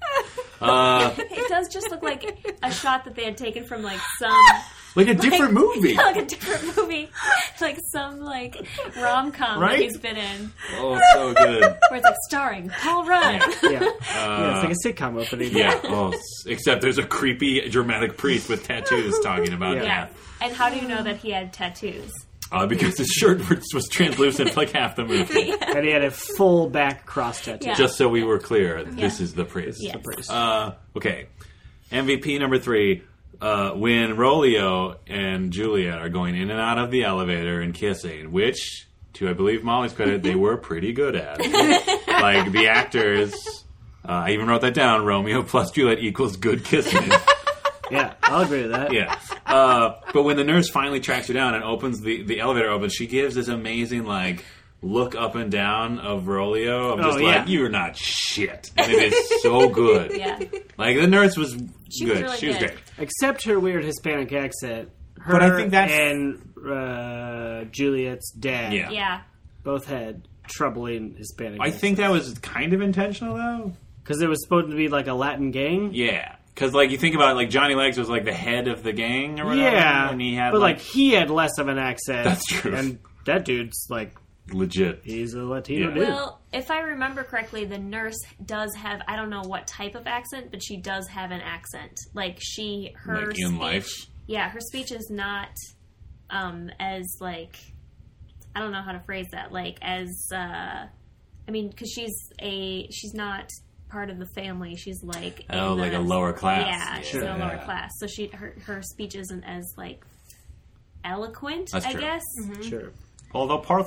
Uh, It does just look like a shot that they had taken from like some like a different movie. like a different movie, like some like rom com Right? that he's been in, Oh, so good. where it's like starring Paul Rudd. Yeah. yeah, it's like a sitcom opening. Yeah. Oh, s- except there's a creepy, dramatic priest with tattoos talking about Yeah. Yeah. that. And how do you know that he had tattoos? Uh, because his shirt was, was translucent for like half the movie. And he had a full back cross tattoo. Yeah. Just so we were clear, this is the priest. Yes. The priest. Uh, okay. M V P number three. Uh, when Rolio and Juliet are going in and out of the elevator and kissing, which, to I believe Molly's credit, they were pretty good at. Like the actors, uh, I even wrote that down. Romeo plus Juliet equals good kissing. Yeah, I'll agree with that. Yeah. Uh, but when the nurse finally tracks her down and opens the, the elevator opens, she gives this amazing like look up and down of Rolio. I'm Oh, just yeah. like, you're not shit. And it is so good. Yeah. Like the nurse was She was good. really she was good. great. Except her weird Hispanic accent. Her But I think that's- and uh, Juliet's dad Yeah. Yeah. both had troubling Hispanic I think that was kind of intentional though. because it was supposed to be like a Latin gang. Yeah. Because like you think about it, like Johnny Legs was like the head of the gang or whatever. Yeah, And he had but like, like he had less of an accent. That's true. And that dude's like legit. he's a Latino Yeah. dude. Well, if I remember correctly, the nurse does have, I don't know what type of accent, but she does have an accent. Like, she, her Like in speech, life? Yeah, her speech is not um, as, like, I don't know how to phrase that. Like as, uh, I mean, because she's a she's not part of the family. She's like Oh, in like the- a lower class. Yeah, she's Sure. in a lower Yeah. class. So she her her speech isn't as like eloquent. That's I true. guess. Sure. Although Paul,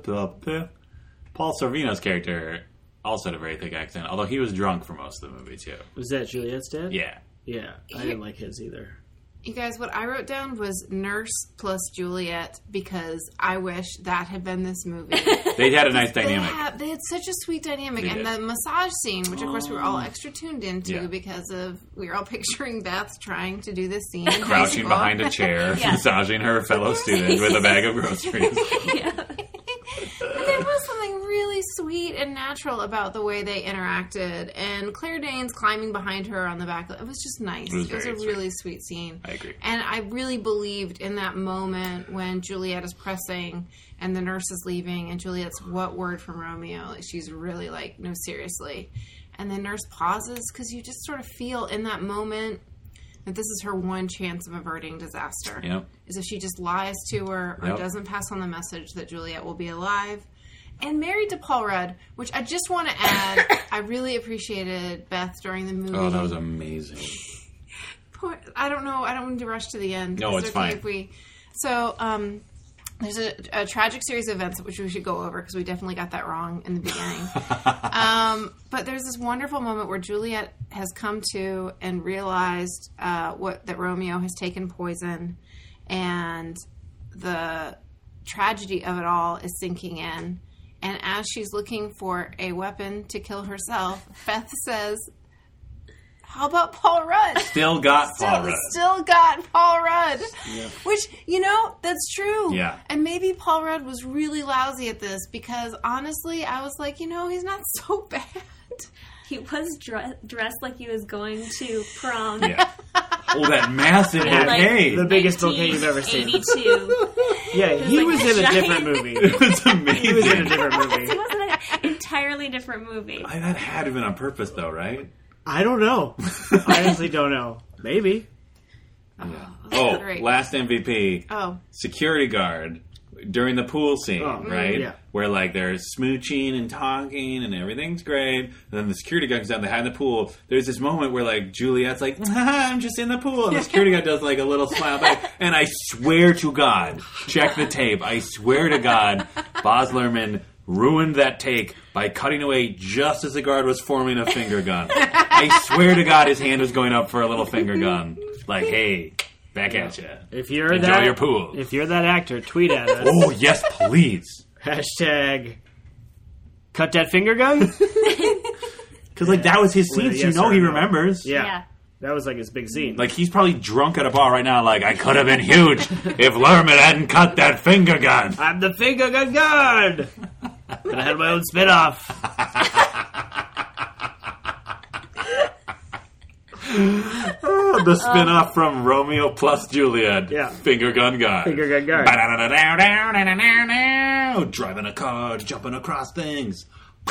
Paul Sorvino's character also had a very thick accent, although he was drunk for most of the movie, too. Was that Juliet's dad? Yeah. Yeah. I didn't like his either. You guys, what I wrote down was Nurse plus Juliet because I wish that had been this movie. They had a nice They dynamic. had, they had such a sweet dynamic. They And did. the massage scene, which of course we were all extra tuned into Yeah. because of, we were all picturing Beth trying to do this scene. in high Crouching school. behind a chair, Yeah. massaging her fellow student with a bag of groceries. But there was something really sweet and natural about the way they interacted. And Claire Danes climbing behind her on the back. It was just nice. It was It was, very a sweet. really sweet scene. I agree. And I really believed in that moment when Juliet is pressing and the nurse is leaving and Juliet's, what word from Romeo? Like, she's really like, no, seriously. And the nurse pauses because you just sort of feel in that moment that this is her one chance of averting disaster. Yep. Is if she just lies to her or Yep. doesn't pass on the message that Juliet will be alive. And married to Paul Rudd, which I just want to add, I really appreciated Beth during the movie. Oh, that was amazing. Poor- I don't know. I don't need to rush to the end. No, Is it's it okay fine. If we, so, um, there's a, a tragic series of events which we should go over because we definitely got that wrong in the beginning. um, but there's this wonderful moment where Juliet has come to and realized uh, what that Romeo has taken poison, and the tragedy of it all is sinking in. And as she's looking for a weapon to kill herself, Beth says, "How about Paul Rudd?" Still got Still, Paul Rudd. still got Paul Rudd. Which, you know, that's true. Yeah. And maybe Paul Rudd was really lousy at this because honestly, I was like, you know, he's not so bad. He was dre- dressed like he was going to prom. Yeah. Oh, that massive Yeah, Like, bouquet. The biggest bouquet you've ever seen. eighty-two. Yeah, he like was a in a giant- different movie. It was amazing. He was in a different It movie. was an entirely different movie. I, that had to have been on purpose, though, right? I don't know. I honestly don't know. Maybe. Oh, Great. last M V P. Oh. Security guard during the pool scene, Oh, right? yeah. Where, like, they're smooching and talking and everything's great. And then the security guard comes down, they hide in the pool. There's this moment where, like, Juliet's like, I'm just in the pool. And the security guard does, like, a little smile back. And I swear to God, check the tape. I swear to God, Baz Luhrmann ruined that take by cutting away just as the guard was forming a finger gun. I swear to God, his hand was going up for a little finger gun. Like, hey, back at you. If you're Enjoy that, your pool. If you're that actor, tweet at us. Oh, yes, please. Hashtag cut that finger gun. Because, like, that was his With scene, a so you yes know or he no. remembers. Yeah. Yeah. That was like his big scene. Like, he's probably drunk at a bar right now, like, I could have been huge if Lerman hadn't cut that finger gun. I'm the finger gun god. And I had my own spin-off. The spin-off from Romeo plus Juliet. Yeah. Finger gun guy. Finger gun guard. Ba-da-da-da-da-da-da-da-da. Driving a car, jumping across things.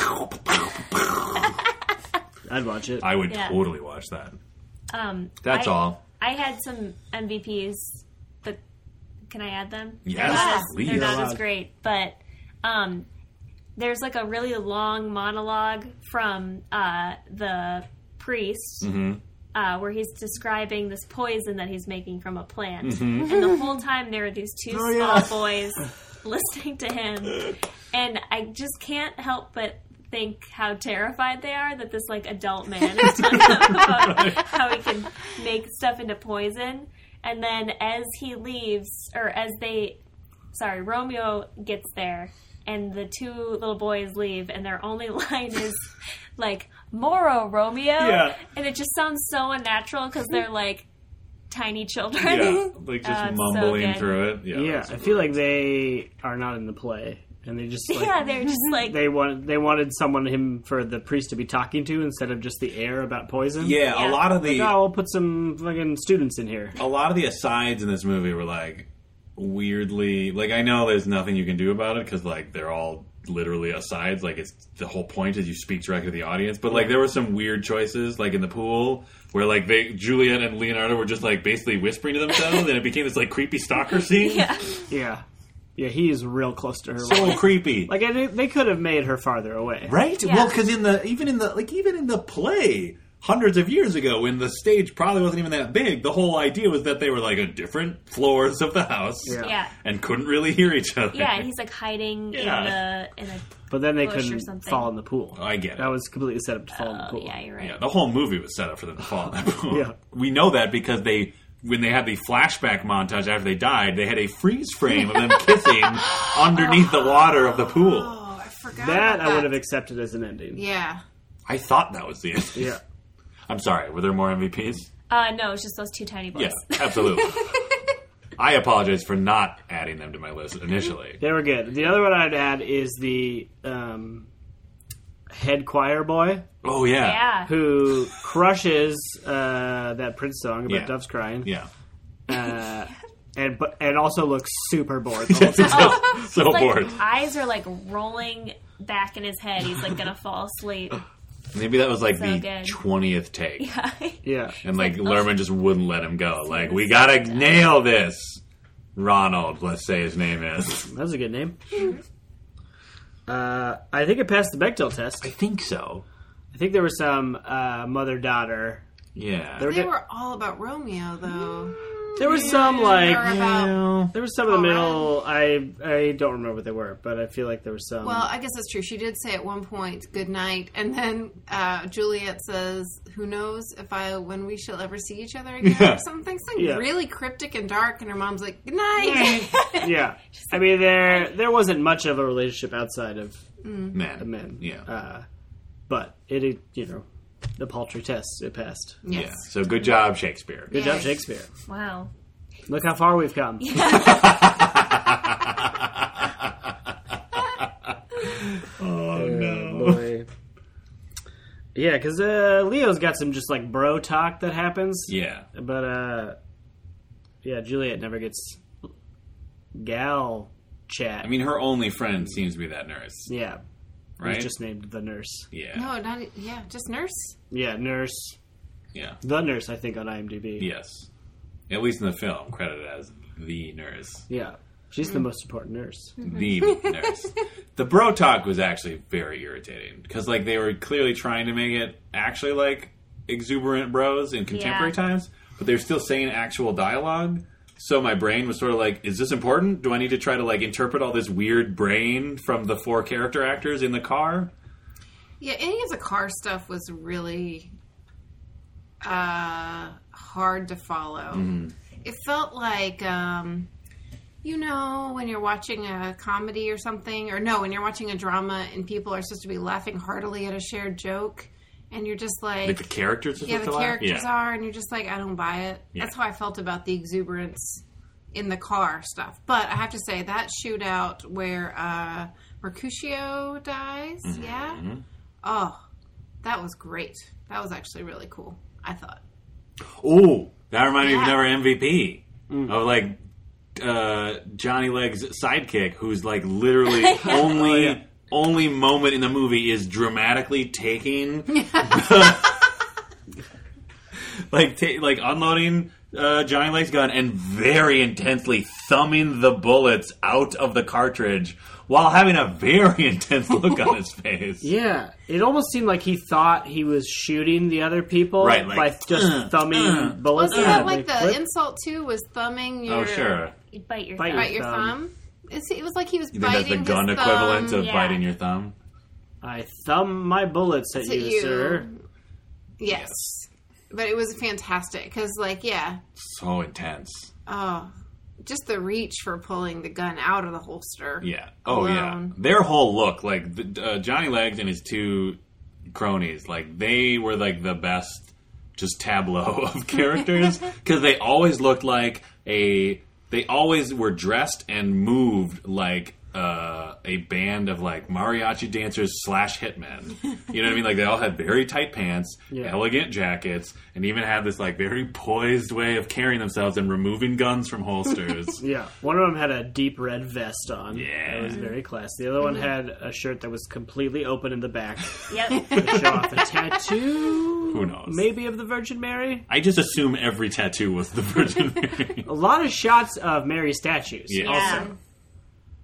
I'd watch it. I would Yeah. totally watch that. Um, That's I, all. I had some M V Ps, but can I add them? Yes, they're not as, please. they're not You're as allowed. great, but um, there's like a really long monologue from uh, the priest. Mm-hmm. Uh, where he's describing this poison that he's making from a plant. Mm-hmm. And the whole time there are these two Oh, small yeah. boys listening to him. And I just can't help but think how terrified they are that this like adult man is telling them about how he can make stuff into poison. And then as he leaves, or as they, sorry, Romeo gets there, and the two little boys leave, and their only line is like, Moro, Romeo. Yeah. And it just sounds so unnatural because they're like tiny children. Yeah, like just Uh, it's so mumbling good. through it. Yeah, yeah, that's I feel like they are not in the play, and they just like, Yeah, they're just like, they want they wanted someone him for the priest to be talking to instead of just the air about poison. yeah, Yeah. a lot of the Like, oh, we'll put some fucking students in here. a lot of the asides in this movie were like weirdly, like, I know there's nothing you can do about it because like they're all literally asides, like it's the whole point is you speak directly to the audience, but like there were some weird choices like in the pool where like they Juliet and Leonardo were just like basically whispering to themselves and it became this like creepy stalker scene. yeah. Yeah, Yeah, he is real close to her. So creepy. Like, I, they could have made her farther away. Right? Yeah. Well, because in the even in the like even in the play hundreds of years ago, when the stage probably wasn't even that big, the whole idea was that they were like at different floors of the house, Yeah. Yeah. and couldn't really hear each other. Yeah, and he's like hiding Yeah. in the in a. But then they Bush or couldn't something. fall in the pool. I get it. That was completely set up to fall in the Oh pool. yeah, you're right. Yeah, the whole movie was set up for them to fall in that pool. Yeah. We know that because they, when they had the flashback montage after they died, they had a freeze frame of them kissing underneath the water of the pool. Oh, I forgot That about I would have accepted as an ending. Yeah. I thought that was the end. Yeah. I'm sorry, were there more M V Ps? Uh, no, it's just those two tiny boys. Yeah, absolutely. I apologize for not adding them to my list initially. They were good. The other one I'd add is the um, head choir boy Oh, yeah. Yeah. who crushes uh, that Prince song about Yeah. doves crying. Yeah. Uh, and but and also looks super bored the whole time. So His, like, bored. eyes are like rolling back in his head. He's like gonna fall asleep. Maybe that was like So the good. twentieth take. Yeah. Yeah. And like Lerman just wouldn't let him go. Like, we gotta nail this. Ronald, let's say his name is. That was a good name. Uh, I think it passed the Bechdel test. I think so. I think there was some uh, mother-daughter. Yeah. There, They were, were all about Romeo, though. there was some, like... Or about... There was some in the All middle. I I don't remember what they were, but I feel like there was some. Well, I guess that's true. She did say at one point, "Good night," and then uh, Juliet says, "Who knows if I when we shall ever see each other again?" Yeah. Or something, something Yeah. really cryptic and dark. And her mom's like, "Good night." yeah. I mean, there there wasn't much of a relationship outside of Man. the men. Yeah. Uh, but it, it, you know, the paltry test, it passed. Yes. Yeah. So good job, Shakespeare. Good job, Yes. Shakespeare. Wow. Look how far we've come. Oh, no. Boy. Yeah, because uh, Leo's got some just like bro talk that happens. Yeah. But, uh, yeah, Juliet never gets gal chat. I mean, her only friend seems to be that nurse. yeah. Right? He's just named the nurse. Yeah. No, not e- yeah, just nurse. Yeah, nurse. Yeah. The nurse, I think, on IMDb. Yes. At least in the film, credited as the nurse. Yeah. She's the most important nurse. The nurse. The bro talk was actually very irritating because, like, they were clearly trying to make it actually like exuberant bros in contemporary Yeah. times, but they're still saying actual dialogue. So my brain was sort of like, is this important? Do I need to try to like interpret all this weird brain from the four character actors in the car? Yeah, any of the car stuff was really uh, hard to follow. It felt like, um, you know, when you're watching a comedy or something, or no, when you're watching a drama and people are supposed to be laughing heartily at a shared joke, and you're just like, Like the characters are yeah, supposed the to laugh? characters Yeah. are, and you're just like, I don't buy it. Yeah. That's how I felt about the exuberance in the car stuff. But I have to say, that shootout where uh, Mercutio dies, Mm-hmm. yeah? Oh, that was great. That was actually really cool, I thought. Ooh, that reminded me of Yeah. another M V P of like uh, Johnny Legs' sidekick, who's like literally only Oh, yeah. only moment in the movie is dramatically taking like ta- like unloading uh, Johnny Legs' gun and very intensely thumbing the bullets out of the cartridge while having a very intense look on his face. Yeah. It almost seemed like he thought he was shooting the other people Right, like, by just uh, thumbing uh. bullets. Wasn't at that them. like the clip. insult, too, was thumbing your... Oh, sure. You bite your Bite thumb. Bite your Thumb. thumb? It's, it was like he was You think that's biting the gun his equivalent thumb. of Yeah. biting your thumb? I thumb my bullets at to you, you. sir. Yes. But it was fantastic, because, like, yeah, So intense. oh, just the reach for pulling the gun out of the holster. Yeah. Oh, yeah. Alone. Their whole look, like the, uh, Johnny Legs and his two cronies, like they were like the best, just tableau of characters because they always looked like a. They always were dressed and moved like uh, a band of like mariachi dancers slash hitmen. You know what I mean? Like they all had very tight pants, Yeah. elegant jackets, and even had this like very poised way of carrying themselves and removing guns from holsters. Yeah. One of them had a deep red vest on. Yeah. That was very classy. The other one had a shirt that was completely open in the back Yep. to show off a tattoo. Who knows? Maybe of the Virgin Mary. I just assume every tattoo was the Virgin Mary. A lot of shots of Mary statues. Yeah. Yeah. Also.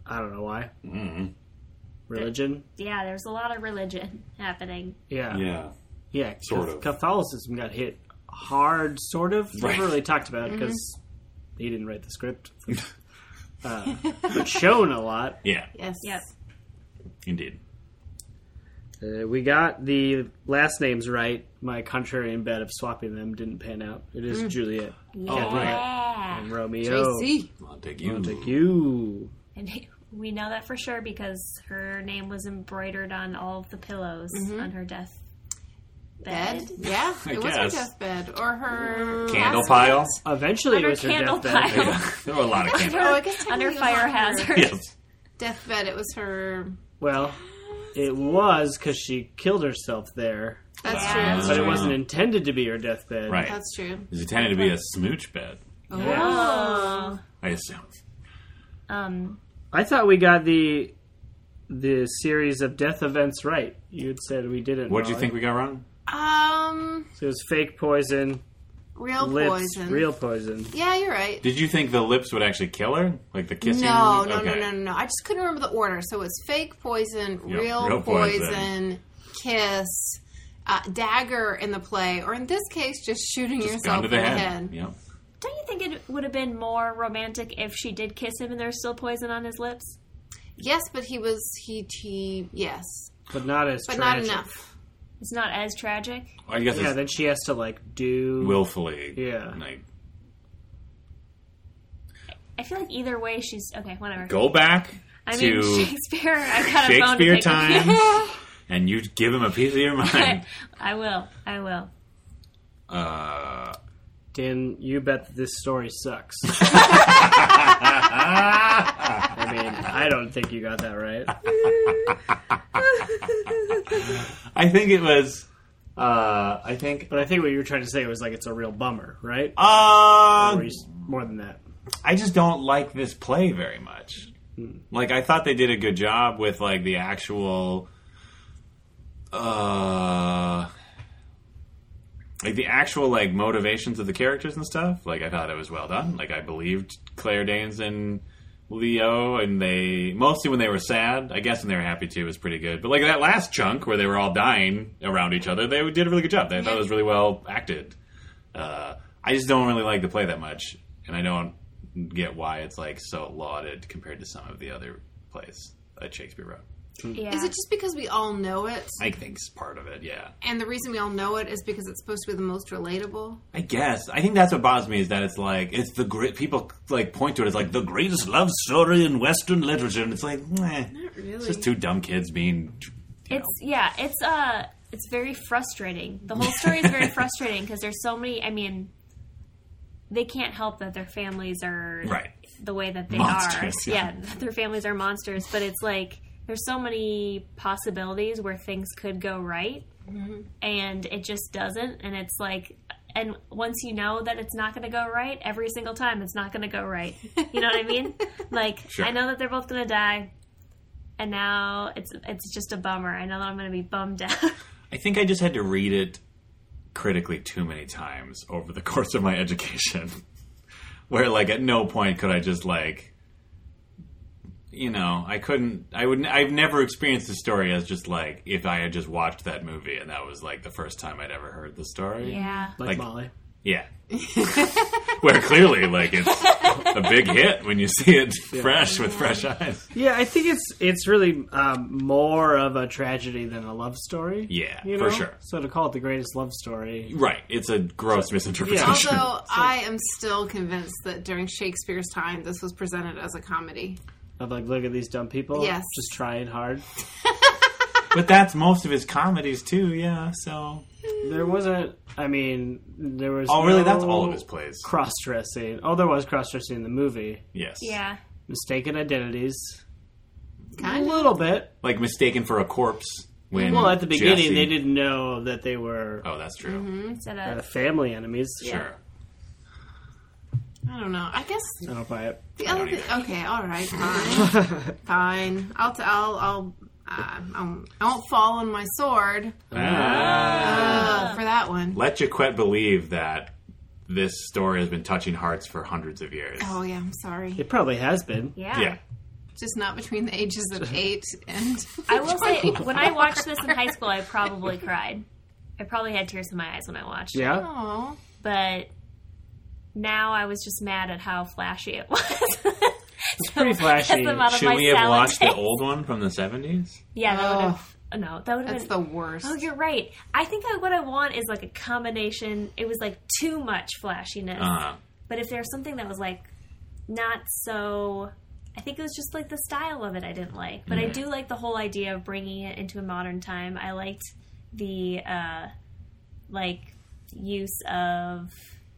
I don't know why. Mm-hmm. Religion? Yeah, there's a lot of religion happening. Yeah. Yeah. Yeah. Sort Cath- of. Catholicism got hit hard, sort of. Right. Never really talked about it because he didn't write the script. uh, but shown a lot. Yeah. Yes. Yep. Indeed. Uh, we got the last names right. My contrarian bet of swapping them didn't pan out. It is Juliet. Yeah. And Romeo. J C. Montague. Montague. And we know that for sure because her name was embroidered on all of the pillows on her death bed. Bed? Yeah, I it was guess. her deathbed. Or her... Candle last pile. Eventually, On it her was her candle deathbed. pile. Yeah. There were a lot of name. candles. Oh, I guess Under technically it was fire on her hazard. Yes. deathbed. It was her... Well, it was because she killed herself there. That's Yeah. true. That's But it true. wasn't intended to be her deathbed. Right. That's true. It was intended to be a smooch bed, Oh. I assume. Um, I thought we got the the series of death events right. You had said we didn't. What did you Molly. think we got wrong? Um, So it was fake poison, real lips, poison. real poison. Yeah, you're right. Did you think the lips would actually kill her? Like the kissing? No, no, Okay. no, no, no, no. I just couldn't remember the order. So it's fake poison, Yep, real, real poison, poison. kiss, uh, dagger in the play, or in this case, just shooting Just yourself gun to in the the head. head. Yep. don't you think it would have been more romantic if she did kiss him and there's still poison on his lips? Yes, but he was he he yes, But not as but tragic. not enough. It's not as tragic. I guess Yeah, it's then she has to like do. willfully. Yeah. Like, I feel like either way she's... Okay, whatever. go back I to mean, Shakespeare, I got a bone to Shakespeare pick with times, you. and you give him a piece of your mind. I will. I will. Uh, Dan, you bet that this story sucks. I mean, I don't think you got that right. I think it was. Uh, I think. But I think what you were trying to say was like it's a real bummer, right? Uh, Or is- more than that. I just don't like this play very much. Like, I thought they did a good job with, like, the actual, uh, like, the actual, like, motivations of the characters and stuff. Like, I thought it was well done. Like, I believed Claire Danes and Leo, and they, mostly when they were sad, I guess when they were happy too, was pretty good. But, like, that last chunk where they were all dying around each other, they did a really good job. I thought it was really well acted. Uh, I just don't really like the play that much, and I don't get why it's like so lauded compared to some of the other plays that Shakespeare wrote. Yeah. Is it just because we all know it, I think it's part of it, yeah. and the reason we all know it is because it's supposed to be the most relatable? I guess. I think that's what bothers me is that it's like it's the great people like point to it as like the greatest love story in Western literature, and it's like, meh. Not really. It's just two dumb kids being. You know. It's yeah, it's uh it's very frustrating. The whole story is very frustrating because there's so many. I mean, they can't help that their families are Right. the way that they Monsters, are. yeah. Yeah, their families are monsters. But it's like there's so many possibilities where things could go right, and it just doesn't. And it's like, and once you know that it's not going to go right, every single time it's not going to go right. You know what I mean? Like, Sure. I know that they're both going to die. And now it's it's just a bummer. I know that I'm going to be bummed out. I think I just had to read it critically too many times over the course of my education, where like at no point could I just like, you know, I couldn't. I would. I've never experienced the story as just like if I had just watched that movie and that was like the first time I'd ever heard the story. Yeah. Like, Like- Molly. Yeah. Where clearly, like, it's a big hit when you see it fresh with fresh eyes. Yeah, I think it's it's really um, more of a tragedy than a love story. Yeah, you for know? sure. So to call it the greatest love story, Right. It's a gross misinterpretation. Although I am still convinced that during Shakespeare's time, this was presented as a comedy. of like, look at these dumb people, Yes. just trying hard. But that's most of his comedies, too, yeah, so... There wasn't. I mean, there was. Oh, really? no That's all of his plays. Cross dressing. Oh, there was cross dressing in the movie. Yes. Yeah. Mistaken identities. Kind a of. little bit. Like mistaken for a corpse when Well, at the beginning, Jesse- they didn't know that they were Oh, that's true. Instead uh, of family enemies. Sure. I don't know. I guess I don't buy it. the I other don't thing. Okay, all right, fine, fine. I'll t- I'll I'll. Uh, I'll I won't fall on my sword Ah. uh, for that one. Let Jaquette believe that this story has been touching hearts for hundreds of years. Oh yeah, I'm sorry. It probably has been. yeah. Yeah. just not between the ages of eight and. I will say, when I watched this in high school, I probably cried. I probably had tears in my eyes when I watched it. Yeah. Aw. But now I was just mad at how flashy it was. It's pretty flashy. Should we have watched the old one from the seventies? Yeah, that would Oh. have. No, that would have That's been. the worst. Oh, you're right. I think I, what I want is like a combination. It was like too much flashiness. Uh, But if there's something that was like not so, I think it was just like the style of it I didn't like. But I do like the whole idea of bringing it into a modern time. I liked the uh, like use of.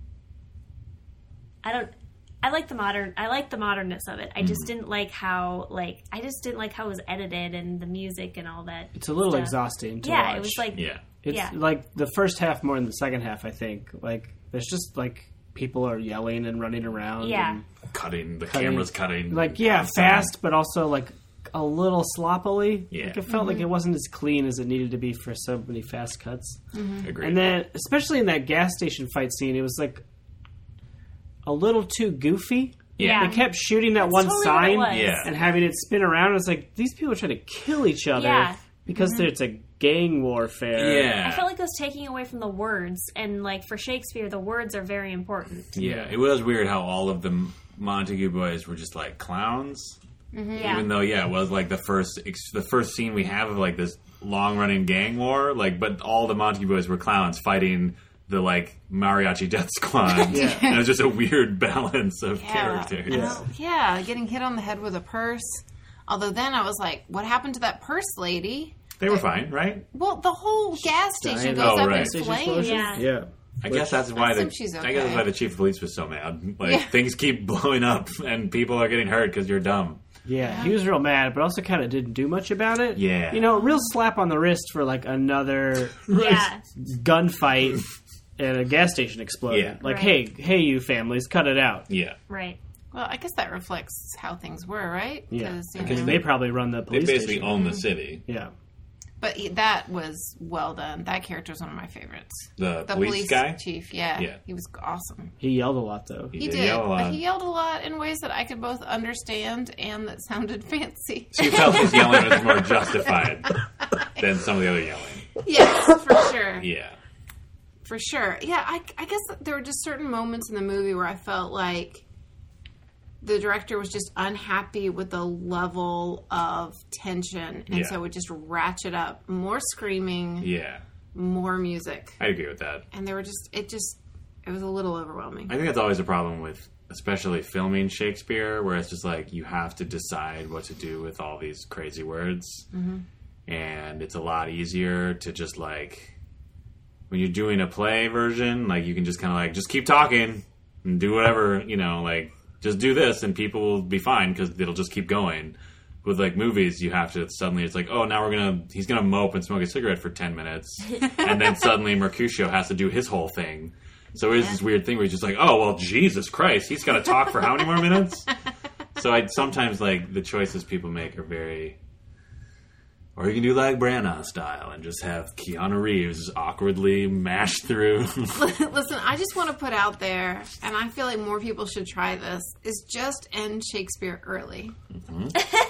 I don't. I like the modern. I like the modernness of it. I just didn't like how like I just didn't like how it was edited and the music and all that. It's a little stuff. exhausting to Yeah, watch. it was like yeah. It's yeah. like the first half more than the second half, I think. Like, there's just, like, people are yelling and running around. Yeah. And, Cutting, the Cutting. camera's cutting. like, yeah, outside. fast, but also, like, a little sloppily. Yeah. Like, it felt like it wasn't as clean as it needed to be for so many fast cuts. Agreed. And then, especially in that gas station fight scene, it was, like, a little too goofy. Yeah. They kept shooting that That's one totally sign what it was. Yeah. and having it spin around. It's like, these people are trying to kill each other Yeah. because it's a gang warfare. yeah. I felt like it was taking away from the words, and like for Shakespeare, the words are very important. Yeah, it was weird how all of the Montague boys were just like clowns. Yeah, Even though, yeah, it was like the first ex- the first scene we have of like this long running gang war. Like, but all the Montague boys were clowns fighting the like mariachi death squad. Yeah. And it was just a weird balance of Yeah. characters. And I- yeah, getting hit on the head with a purse. Although then I was like, what happened to that purse lady? They were fine, right? Well, the whole gas station Dying. goes Oh, up right. in Station flames. explosion? Yeah. Yeah. I guess that's why the assume she's I guess that's okay. why the chief of police was so mad. Like Yeah. things keep blowing up and people are getting hurt because you're dumb. Yeah, he was real mad, but also kind of didn't do much about it. Yeah. You know, real slap on the wrist for like another yeah, gunfight and a gas station exploding. Yeah. Like, Right. hey, hey, you families, cut it out. Yeah, right. Well, I guess that reflects how things were, right? Yeah, 'Cause, you because know, they probably run the they police basically station. own the city. Yeah, But he- that was well done. That character was one of my favorites. The, The police, police guy. chief, yeah, Yeah. he was awesome. he yelled a lot though. He He did did, yell a lot. but he yelled a lot in ways that I could both understand and that sounded fancy. So you felt his yelling was more justified than some of the other yelling. Yes, for sure. Yeah. For sure. Yeah, I, I guess there were just certain moments in the movie where I felt like the director was just unhappy with the level of tension, and Yeah. so would just ratchet up more screaming, Yeah. more music, I agree with that. and they were just it just it was a little overwhelming. I think that's always a problem with, especially filming Shakespeare, where it's just like you have to decide what to do with all these crazy words. Mm-hmm. And it's a lot easier to just like, when you're doing a play version, like you can just kind of like, just keep talking and do whatever, you know, like just do this and people will be fine because it'll just keep going. With like movies, you have to suddenly, it's like, oh, now we're gonna, he's gonna mope and smoke a cigarette for ten minutes. And then suddenly Mercutio has to do his whole thing. So it is this weird thing where he's just like, oh, well, Jesus Christ, he's got to talk for how many more minutes? So I sometimes, like, the choices people make are very... Or you can do like Branagh style and just have Keanu Reeves awkwardly mash through. Listen, I just want to put out there, and I feel like more people should try this, is just end Shakespeare early. Mm-hmm.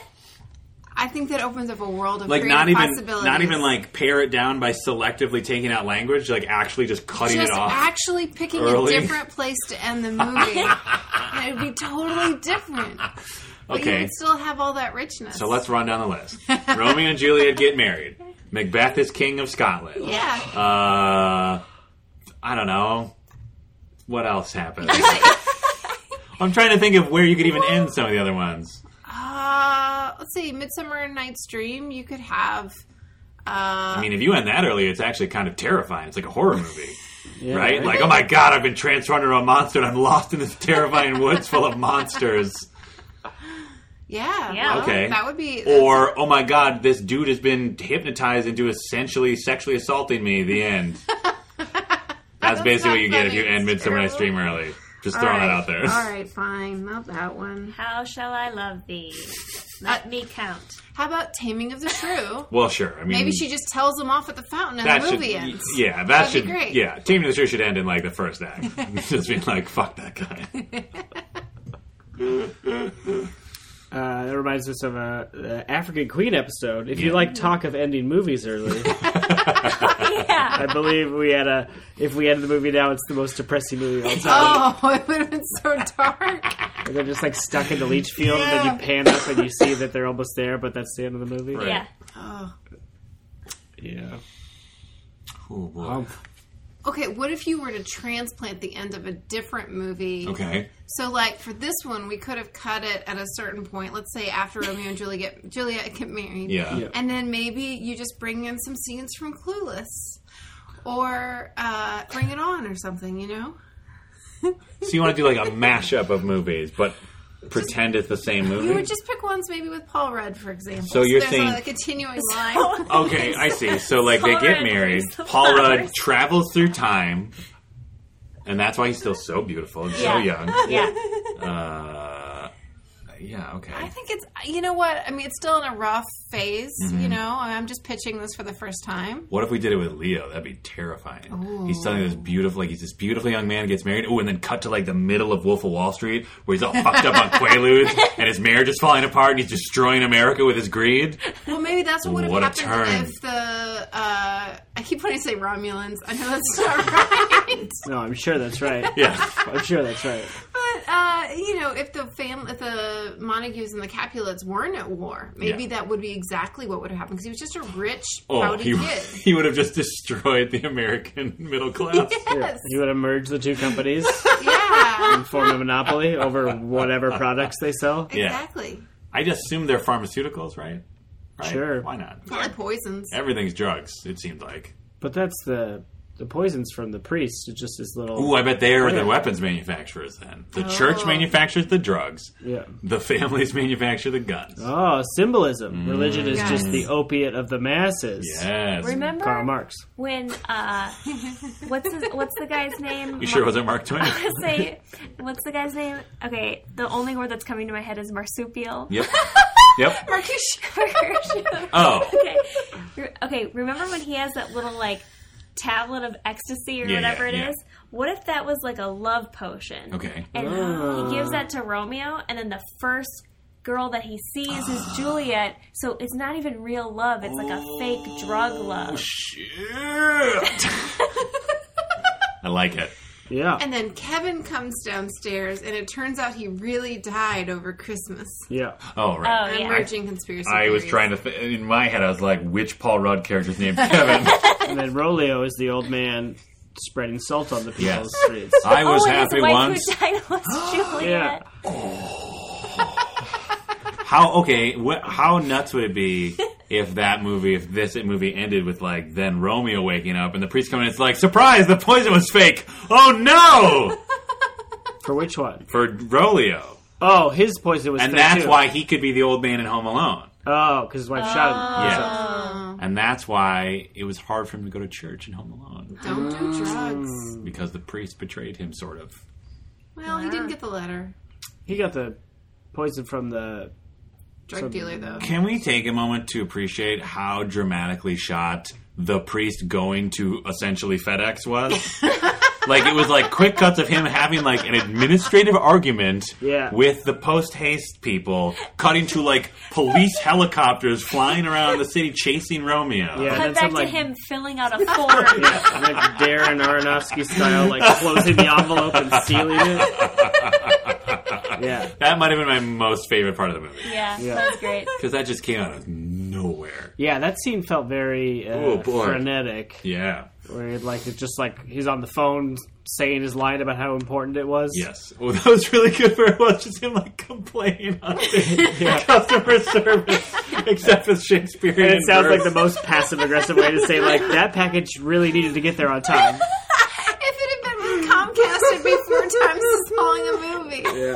I think that opens up a world of like, creative not even possibilities. not even, like, pare it down by selectively taking out language, like, actually just cutting just it off. actually picking early. a different place to end the movie. And it would be totally different. But you Okay. would still have all that richness. So let's run down the list. Romeo and Juliet get married. Macbeth is king of Scotland. Yeah. Uh, I don't know. What else happened? I'm trying to think of where you could even end some of the other ones. Uh, let's see. Midsummer Night's Dream, you could have... Uh, I mean, if you end that early, it's actually kind of terrifying. It's like a horror movie. Yeah, Right? Like, oh my god, I've been transformed into a monster and I'm lost in this terrifying woods full of monsters. yeah. Yeah. well, Okay. That would be... Or, oh my god, this dude has been hypnotized into essentially sexually assaulting me, the end. That's basically what you get if you funny. end It's Midsummer Night's Dream terrible. early. Just All throwing right. that out there. All right, fine. Not that one. How shall I love thee? Let me count. How about Taming of the Shrew? Well, sure. I mean, Maybe she just tells them off at the fountain and that the movie should, ends. yeah, that That'd should, be great. yeah. Taming of the Shrew should end in like the first act, just being like, "Fuck that guy." Uh, that reminds us of a, a African Queen episode. If you Yeah. like talk of ending movies early, Yeah. I believe we had a. If we ended the movie now, it's the most depressing movie of all time. Oh, it would have been so dark. Where they're just like stuck in the leach field, and then Yeah. you pan up and you see that they're almost there, but that's the end of the movie. Right. Yeah. Oh. Yeah. Oh, boy. Um, Okay, what if you were to transplant the end of a different movie? Okay. So, like, for this one, we could have cut it at a certain point. Let's say after Romeo and Juliet get, Juliet get married. Yeah. Yeah. And then maybe you just bring in some scenes from Clueless. Or uh, Bring It On or something, you know? So you want to do like a mashup of movies, but pretend it's the same movie? You would just pick ones maybe with Paul Rudd, for example. So you're there's saying- a, a continuing line. Okay, I see. So, like, they Paul get Rudd married. brings the Paul Rudd flowers. travels through time, and that's why he's still so beautiful and so Yeah. young. Yeah. Uh, yeah, okay. I think it's, you know what? I mean, it's still in a rough phase, Mm-hmm. you know? I'm just pitching this for the first time. What if we did it with Leo? That'd be terrifying. He's telling this beautiful, like, he's this beautiful young man gets married. Oh, and then cut to, like, the middle of Wolf of Wall Street, where he's all fucked up on Quaaludes, and his marriage is falling apart, and he's destroying America with his greed. Well, maybe that's what would have What a happened turn. if the, uh, I keep wanting to say Romulans. I know that's not right. no, I'm sure that's right. Yeah. I'm sure that's right. But, uh, you know, if the fam- if the Montagues and the Capulets weren't at war, maybe Yeah. that would be exactly what would have happened, because he was just a rich, Oh, pouty he, kid. he would have just destroyed the American middle class. Yes. You would have merged the two companies Yeah. and formed a monopoly over whatever products they sell. Yeah. Exactly. I just assume they're pharmaceuticals, right? Right? Sure. Why not? Probably poisons. Everything's drugs, it seemed like. But that's the the poisons from the priests. It's just this little. Ooh, I bet they are Yeah. the weapons manufacturers then. The church Oh. manufactures the drugs. Yeah. The families manufacture the guns. Oh, symbolism. Religion is Yes. just the opiate of the masses. Yes. Remember Karl Marx. when uh, what's his, what's the guy's name? You sure it wasn't Mark Twain? I say, what's the guy's name? Okay, the only word that's coming to my head is marsupial. Yep. Yep. Marcus. Oh. okay, Re- okay. Remember when he has that little like tablet of ecstasy or Yeah, whatever yeah, it yeah. is? What if that was like a love potion? Okay. And Oh. he gives that to Romeo, and then the first girl that he sees is Juliet. So it's not even real love; it's like a fake drug love. Shit. I like it. Yeah. And then Kevin comes downstairs, and it turns out he really died over Christmas. Yeah. Oh, right. Oh, yeah. Emerging conspiracy I was theories. trying to, th- in my head, I was like, which Paul Rudd character's named Kevin? And then Roleo is the old man spreading salt on the people's Yes. streets. I was oh, and happy his wife once. who died was Juliet. Yeah. How okay? What? How nuts would it be if that movie, if this movie ended with like then Romeo waking up and the priest coming in? It's like surprise, the poison was fake. Oh no! For which one? For Roleo, Oh, his poison was and fake, that's too. why he could be the old man in Home Alone. Oh, because his wife shot him. Yeah, and that's why it was hard for him to go to church in Home Alone Don't do drugs. because the priest betrayed him, sort of. Well, he didn't get the letter. He got the poison from the. Drug So- dealer, though. Can we take a moment to appreciate how dramatically shot the priest going to essentially FedEx was? Like, it was like quick cuts of him having like an administrative argument Yeah. with the post haste people, cutting to like police helicopters flying around the city chasing Romeo. Yeah. Cut And back some, to like- him filling out a form. Yeah, and then Darren Aronofsky style, like closing the envelope and sealing it. Yeah. That might have been my most favorite part of the movie. Yeah, Yeah. that was great. Because that just came out of nowhere. Yeah, that scene felt very uh, Oh, boy. frenetic. Yeah. Where it, like it's just like he's on the phone saying his line about how important it was. Yes. Well, that was really good for it was just him like complaining on the customer service, except with Shakespearean. And it sounds verse. like the most passive aggressive way to say like that package really needed to get there on time. If it had been with Comcast, it'd be four times as long a movie. Yeah.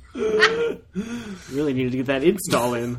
Really needed to get that install in.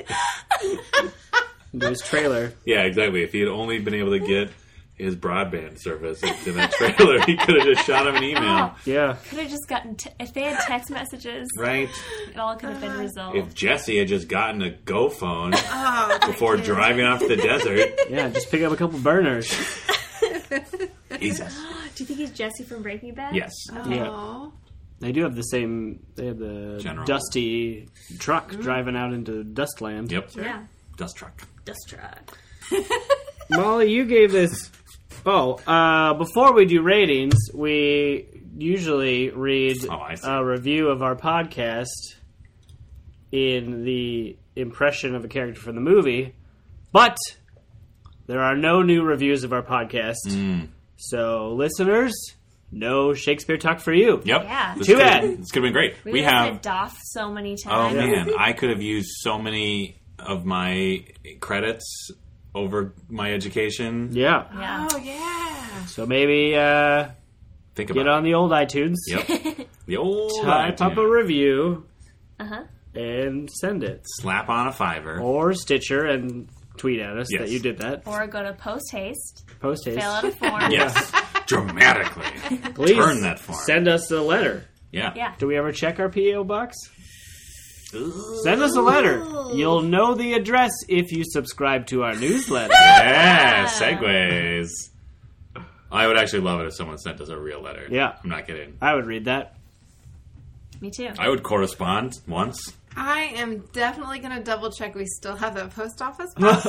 Into his trailer. Yeah, exactly. If he had only been able to get his broadband service into that trailer, he could have just shot him an email. Yeah. Could have just gotten t- if they had text messages, Right? it all could have been resolved. If Jesse had just gotten a Go phone Oh, before driving off the desert. Yeah, just pick up a couple burners. Jesus. Do you think he's Jesse from Breaking Bad? Yes. Yeah. Aw. They do have the same. They have the General. dusty truck driving out into Dustland. Yep. Yeah. Dust truck. Dust truck. Molly, you gave this. Oh, uh, before we do ratings, we usually read Oh, I see. a review of our podcast in the impression of a character from the movie, but there are no new reviews of our podcast. Mm. So, listeners, no Shakespeare talk for you. Yep. Yeah. This Too could've- bad. This could have been great. We, We have have. said doff so many Oh times. man, I could have used so many of my credits over my education. Yeah. Yeah. Oh, yeah. So maybe uh, Think about get on the old iTunes, it. Yep. The old type up a iTunes. review, Uh huh. and send it. Slap on a fiver. Or Stitcher and tweet at us Yes. that you did that. Or go to Post Haste, Post haste. fill out a form. Yes. Dramatically. Please Turn that form. send us a letter. Yeah. Yeah. Do we ever check our P O box? Send us a letter. You'll know the address if you subscribe to our newsletter. Yeah. Segues. I would actually love it if someone sent us a real letter. Yeah. I'm not kidding. I would read that. Me too. I would correspond once. I am definitely going to double check we still have that post office box.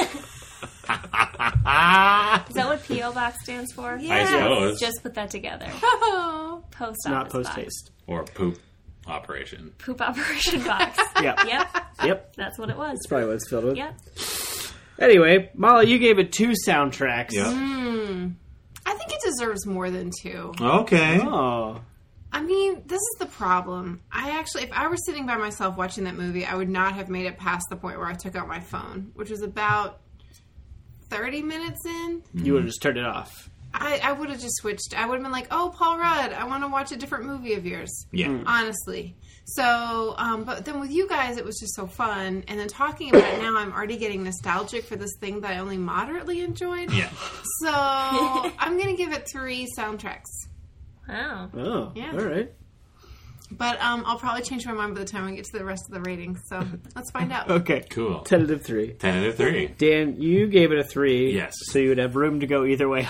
Is that what P O Box stands for? Yeah. I suppose. Just put that together. Oh. Post office Not post box. haste. Or poop operation. Poop operation box. Yeah. Yep. Yep. That's what it was. That's probably what it's filled with. Yep. Anyway, Molly, you gave it two soundtracks. Yep. I think it deserves more than two. Okay. Oh. I mean, this is the problem. I actually, if I were sitting by myself watching that movie, I would not have made it past the point where I took out my phone, which was about thirty minutes in. You would have just turned it off. I, I would have just switched. I would have been like, oh, Paul Rudd, I want to watch a different movie of yours. Yeah. Honestly. So, um, but then with you guys, it was just so fun. And then talking about it now, I'm already getting nostalgic for this thing that I only moderately enjoyed. Yeah. So, I'm going to give it three soundtracks. Wow. Oh. Yeah. All right. But um, I'll probably change my mind by the time we get to the rest of the ratings. So, let's find out. Okay. Cool. Tentative three. Tentative three. Dan, you gave it a three. Yes. So you would have room to go either way.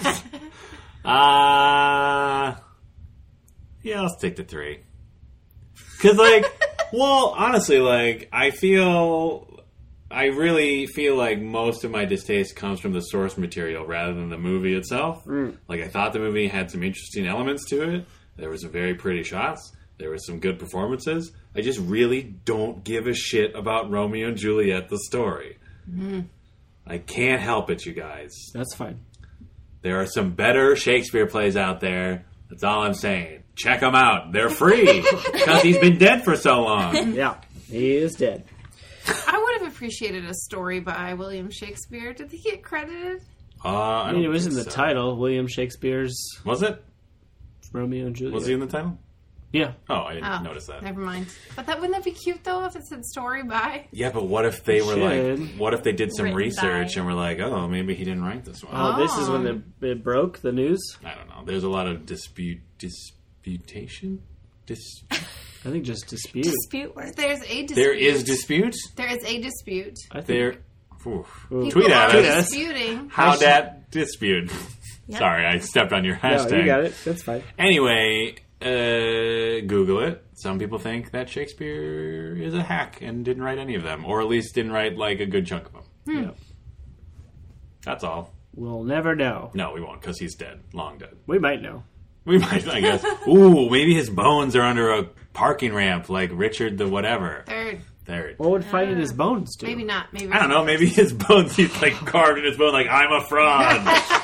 Uh, yeah, I'll stick to three. Because, like, well, honestly, like, I feel, I really feel like most of my distaste comes from the source material rather than the movie itself. Mm. Like, I thought the movie had some interesting elements to it. There were some very pretty shots. There were some good performances. I just really don't give a shit about Romeo and Juliet, the story. Mm. I can't help it, you guys. That's fine. There are some better Shakespeare plays out there. That's all I'm saying. Check them out. They're free because he's been dead for so long. Yeah. He is dead. I would have appreciated a story by William Shakespeare. Did he get credited? Uh, I, I mean, it don't was in think the so. title. William Shakespeare's Was it? Romeo and Juliet. Was he in the title? Yeah. Oh, I didn't Oh, notice that. Never mind. But that wouldn't that be cute though if it said story by? Yeah, but what if they were Should. like, what if they did some Written research by- and were like, oh, maybe he didn't write this one? Oh, this is when the, it broke, the news? I don't know. There's a lot of dispute, disputation? Dis- I think just dispute. Dispute words. There's a dispute. there is dispute? There is a dispute. I think. There. Oof. Ooh. Tweet at are us. disputing. How that dispute. Yep. Sorry, I stepped on your No, hashtag. you got it. That's fine. Anyway, uh, Google it. Some people think that Shakespeare is a hack and didn't write any of them, or at least didn't write like a good chunk of them. Yeah. That's all. We'll never know. No, we won't, because he's dead. Long dead. We might know. We might, I guess. Ooh, maybe his bones are under a parking ramp, like Richard the whatever. Third. There. What would finding his bones do? Maybe not. Maybe I don't know. Maybe his bones, he's like carved in his bone, like, I'm a fraud.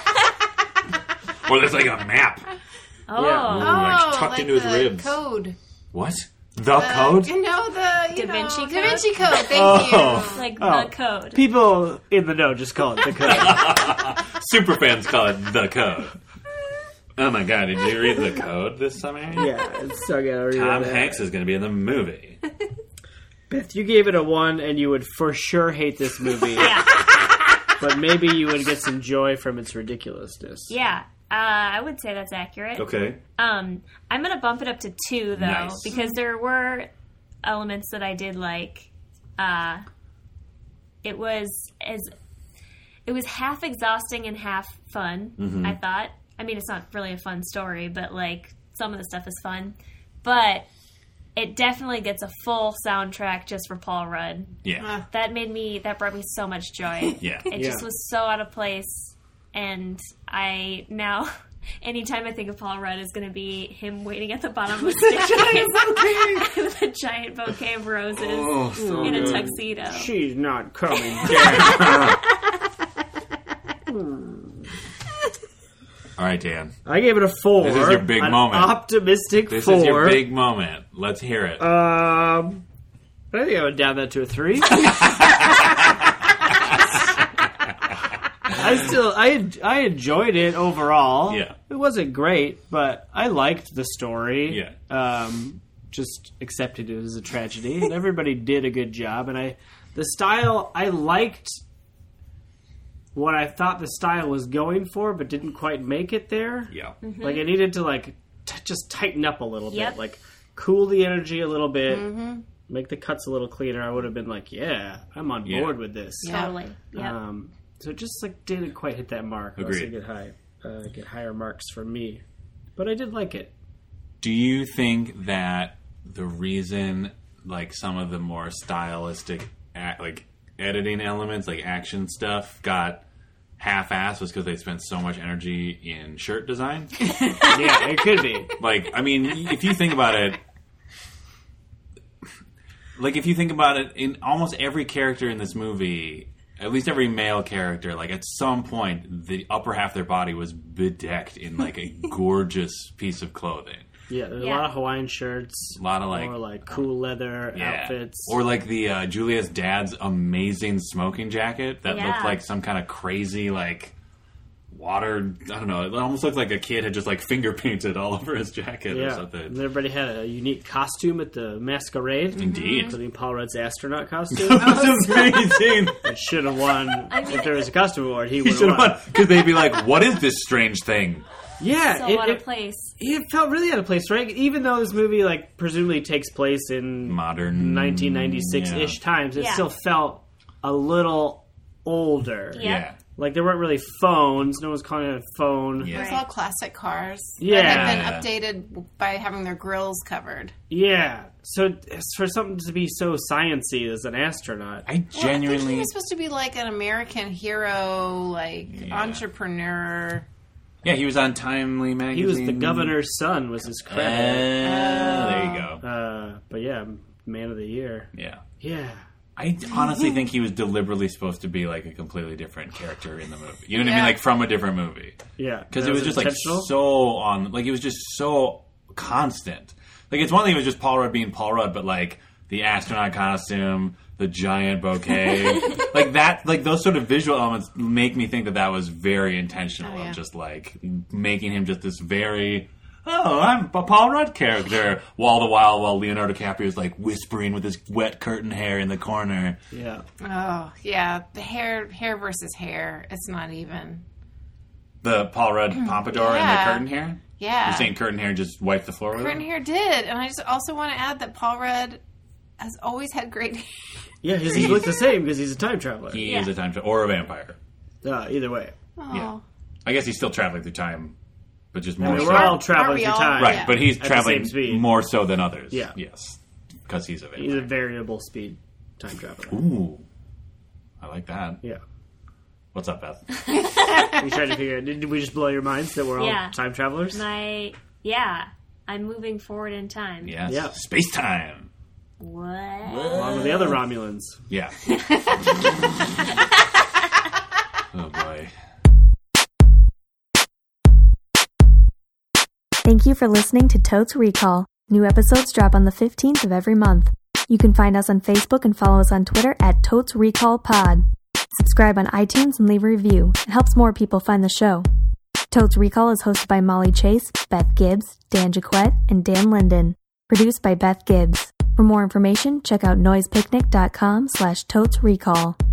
Or there's like a map. Oh. Yeah. Ooh, Oh, like tucked like into his the ribs. Code. What? The code? You know the you Da know, Vinci Da Code? Vinci Code. Thank Oh. you. Like Oh. the code. People in the know just call it the code. Superfans call it the code. Oh my god, did you read the code this summer? Yeah, it's so good. Tom Hanks is going to be in the movie. Beth, you gave it a one, and you would for sure hate this movie. Yeah. But maybe you would get some joy from its ridiculousness. Yeah. Uh, I would say that's accurate. Okay. Um, I'm going to bump it up to two, though, Nice. because there were elements that I did like. Uh, it was as it was half exhausting and half fun, Mm-hmm. I thought. I mean, it's not really a fun story, but, like, some of the stuff is fun. but it definitely gets a full soundtrack just for Paul Rudd. Yeah. That made me, that brought me so much joy. Yeah. It Yeah. just was so out of place. And I now, anytime I think of Paul Rudd, is going to be him waiting at the bottom of a staircase with a giant bouquet of roses Oh, so in a good. tuxedo. She's not coming down. All right, Dan. I gave it a four. This is your big an moment. Optimistic This four. is your big moment. Let's hear it. Um, I think I would down that to a three. I still, I, I enjoyed it overall. Yeah. It wasn't great, but I liked the story. Yeah. Um, just accepted it as a tragedy, and everybody did a good job. And I, the style, I liked what I thought the style was going for, but didn't quite make it there. yeah. Like, I needed to, like, t- just tighten up a little Yep. bit. Like, cool the energy a little bit. Make the cuts a little cleaner. I would have been like, yeah, I'm on Yeah. board with this. Totally. Yep. Um, so it just, like, didn't quite hit that mark. Or else Agreed. I get high, uh, get higher marks from me. But I did like it. Do you think that the reason, like, some of the more stylistic, a- like, editing elements, like action stuff, got half-assed was because they spent so much energy in shirt design? Yeah, it could be. Like, I mean, if you think about it, like, if you think about it, in almost every character in this movie, at least every male character, like, at some point, the upper half of their body was bedecked in, like, a gorgeous piece of clothing. Yeah, there's a Yeah. lot of Hawaiian shirts. A lot of, like- Or, like, cool leather Yeah. outfits. Or, like, the uh, Julia's dad's amazing smoking jacket that Yeah. looked like some kind of crazy, like, water, I don't know, it almost looked like a kid had just, like, finger painted all over his jacket or yeah. something. And everybody had a unique costume at the masquerade. Indeed. Including Paul Rudd's astronaut costume. That was amazing. It should have won. If there was a costume award, he He would should have have won. won. Because they'd be like, what is this strange thing? Yeah, So it, out it, of place. it felt really out of place, right? Even though this movie, like, presumably takes place in Modern. nineteen ninety-six-ish Yeah. times, it Yeah. still felt a little older. Yeah. Yeah. Like, there weren't really phones. No one's calling it a phone. Yeah. It's all classic cars Yeah. that have been updated by having their grills covered. Yeah. So, it's for something to be so sciencey as an astronaut. I Well, I think he genuinely. was supposed to be like an American hero, like Yeah. entrepreneur. Yeah, he was on Timely magazine. He was the governor's son, was his Uh, credit. there you go. Uh, but yeah, man of the year. Yeah. Yeah. I honestly think he was deliberately supposed to be like a completely different character in the movie. You know what I Yeah. mean? Like from a different movie. Yeah. Because That it was just like intentional? so on, like it was just so constant. Like it's one thing, it was just Paul Rudd being Paul Rudd, but like the astronaut costume, the giant bouquet, like that, like those sort of visual elements make me think that that was very intentional. Oh, yeah. Of just like making him just this very, oh, I'm a Paul Rudd character. While the while, while Leonardo DiCaprio is like whispering with his wet curtain hair in the corner. Yeah. Oh yeah, the hair, hair versus hair. It's not even. The Paul Rudd pompadour and Yeah. the curtain hair. Yeah, You're saying curtain hair just wiped the floor with curtain it? hair did, and I just also want to add that Paul Rudd has always had great hair. Yeah, because he looks the same because he's a time traveler. He Yeah. is a time traveler or a vampire. Uh, either way. Oh. Yeah. I guess he's still traveling through time, but just I more mean, so. we're all Aren't traveling we through all? time. Right, Yeah. but he's At the traveling same speed. more so than others. Yeah. Yes. Because he's a He's a vampire. variable speed time traveler. Ooh. I like that. Yeah. What's up, Beth? You tried to figure out, did, did we just blow your minds that we're all Yeah. time travelers? My, yeah, I'm moving forward in time. Yes. Yeah. Space time. What? Along with the other Romulans. Yeah. Oh, boy. Thank you for listening to Totes Recall. New episodes drop on the fifteenth of every month. You can find us on Facebook and follow us on Twitter at Totes Recall Pod. Subscribe on iTunes and leave a review. It helps more people find the show. Totes Recall is hosted by Molly Chase, Beth Gibbs, Dan Jaquette, and Dan Linden. Produced by Beth Gibbs. For more information, check out noisepicnic.com slash Totes Recall.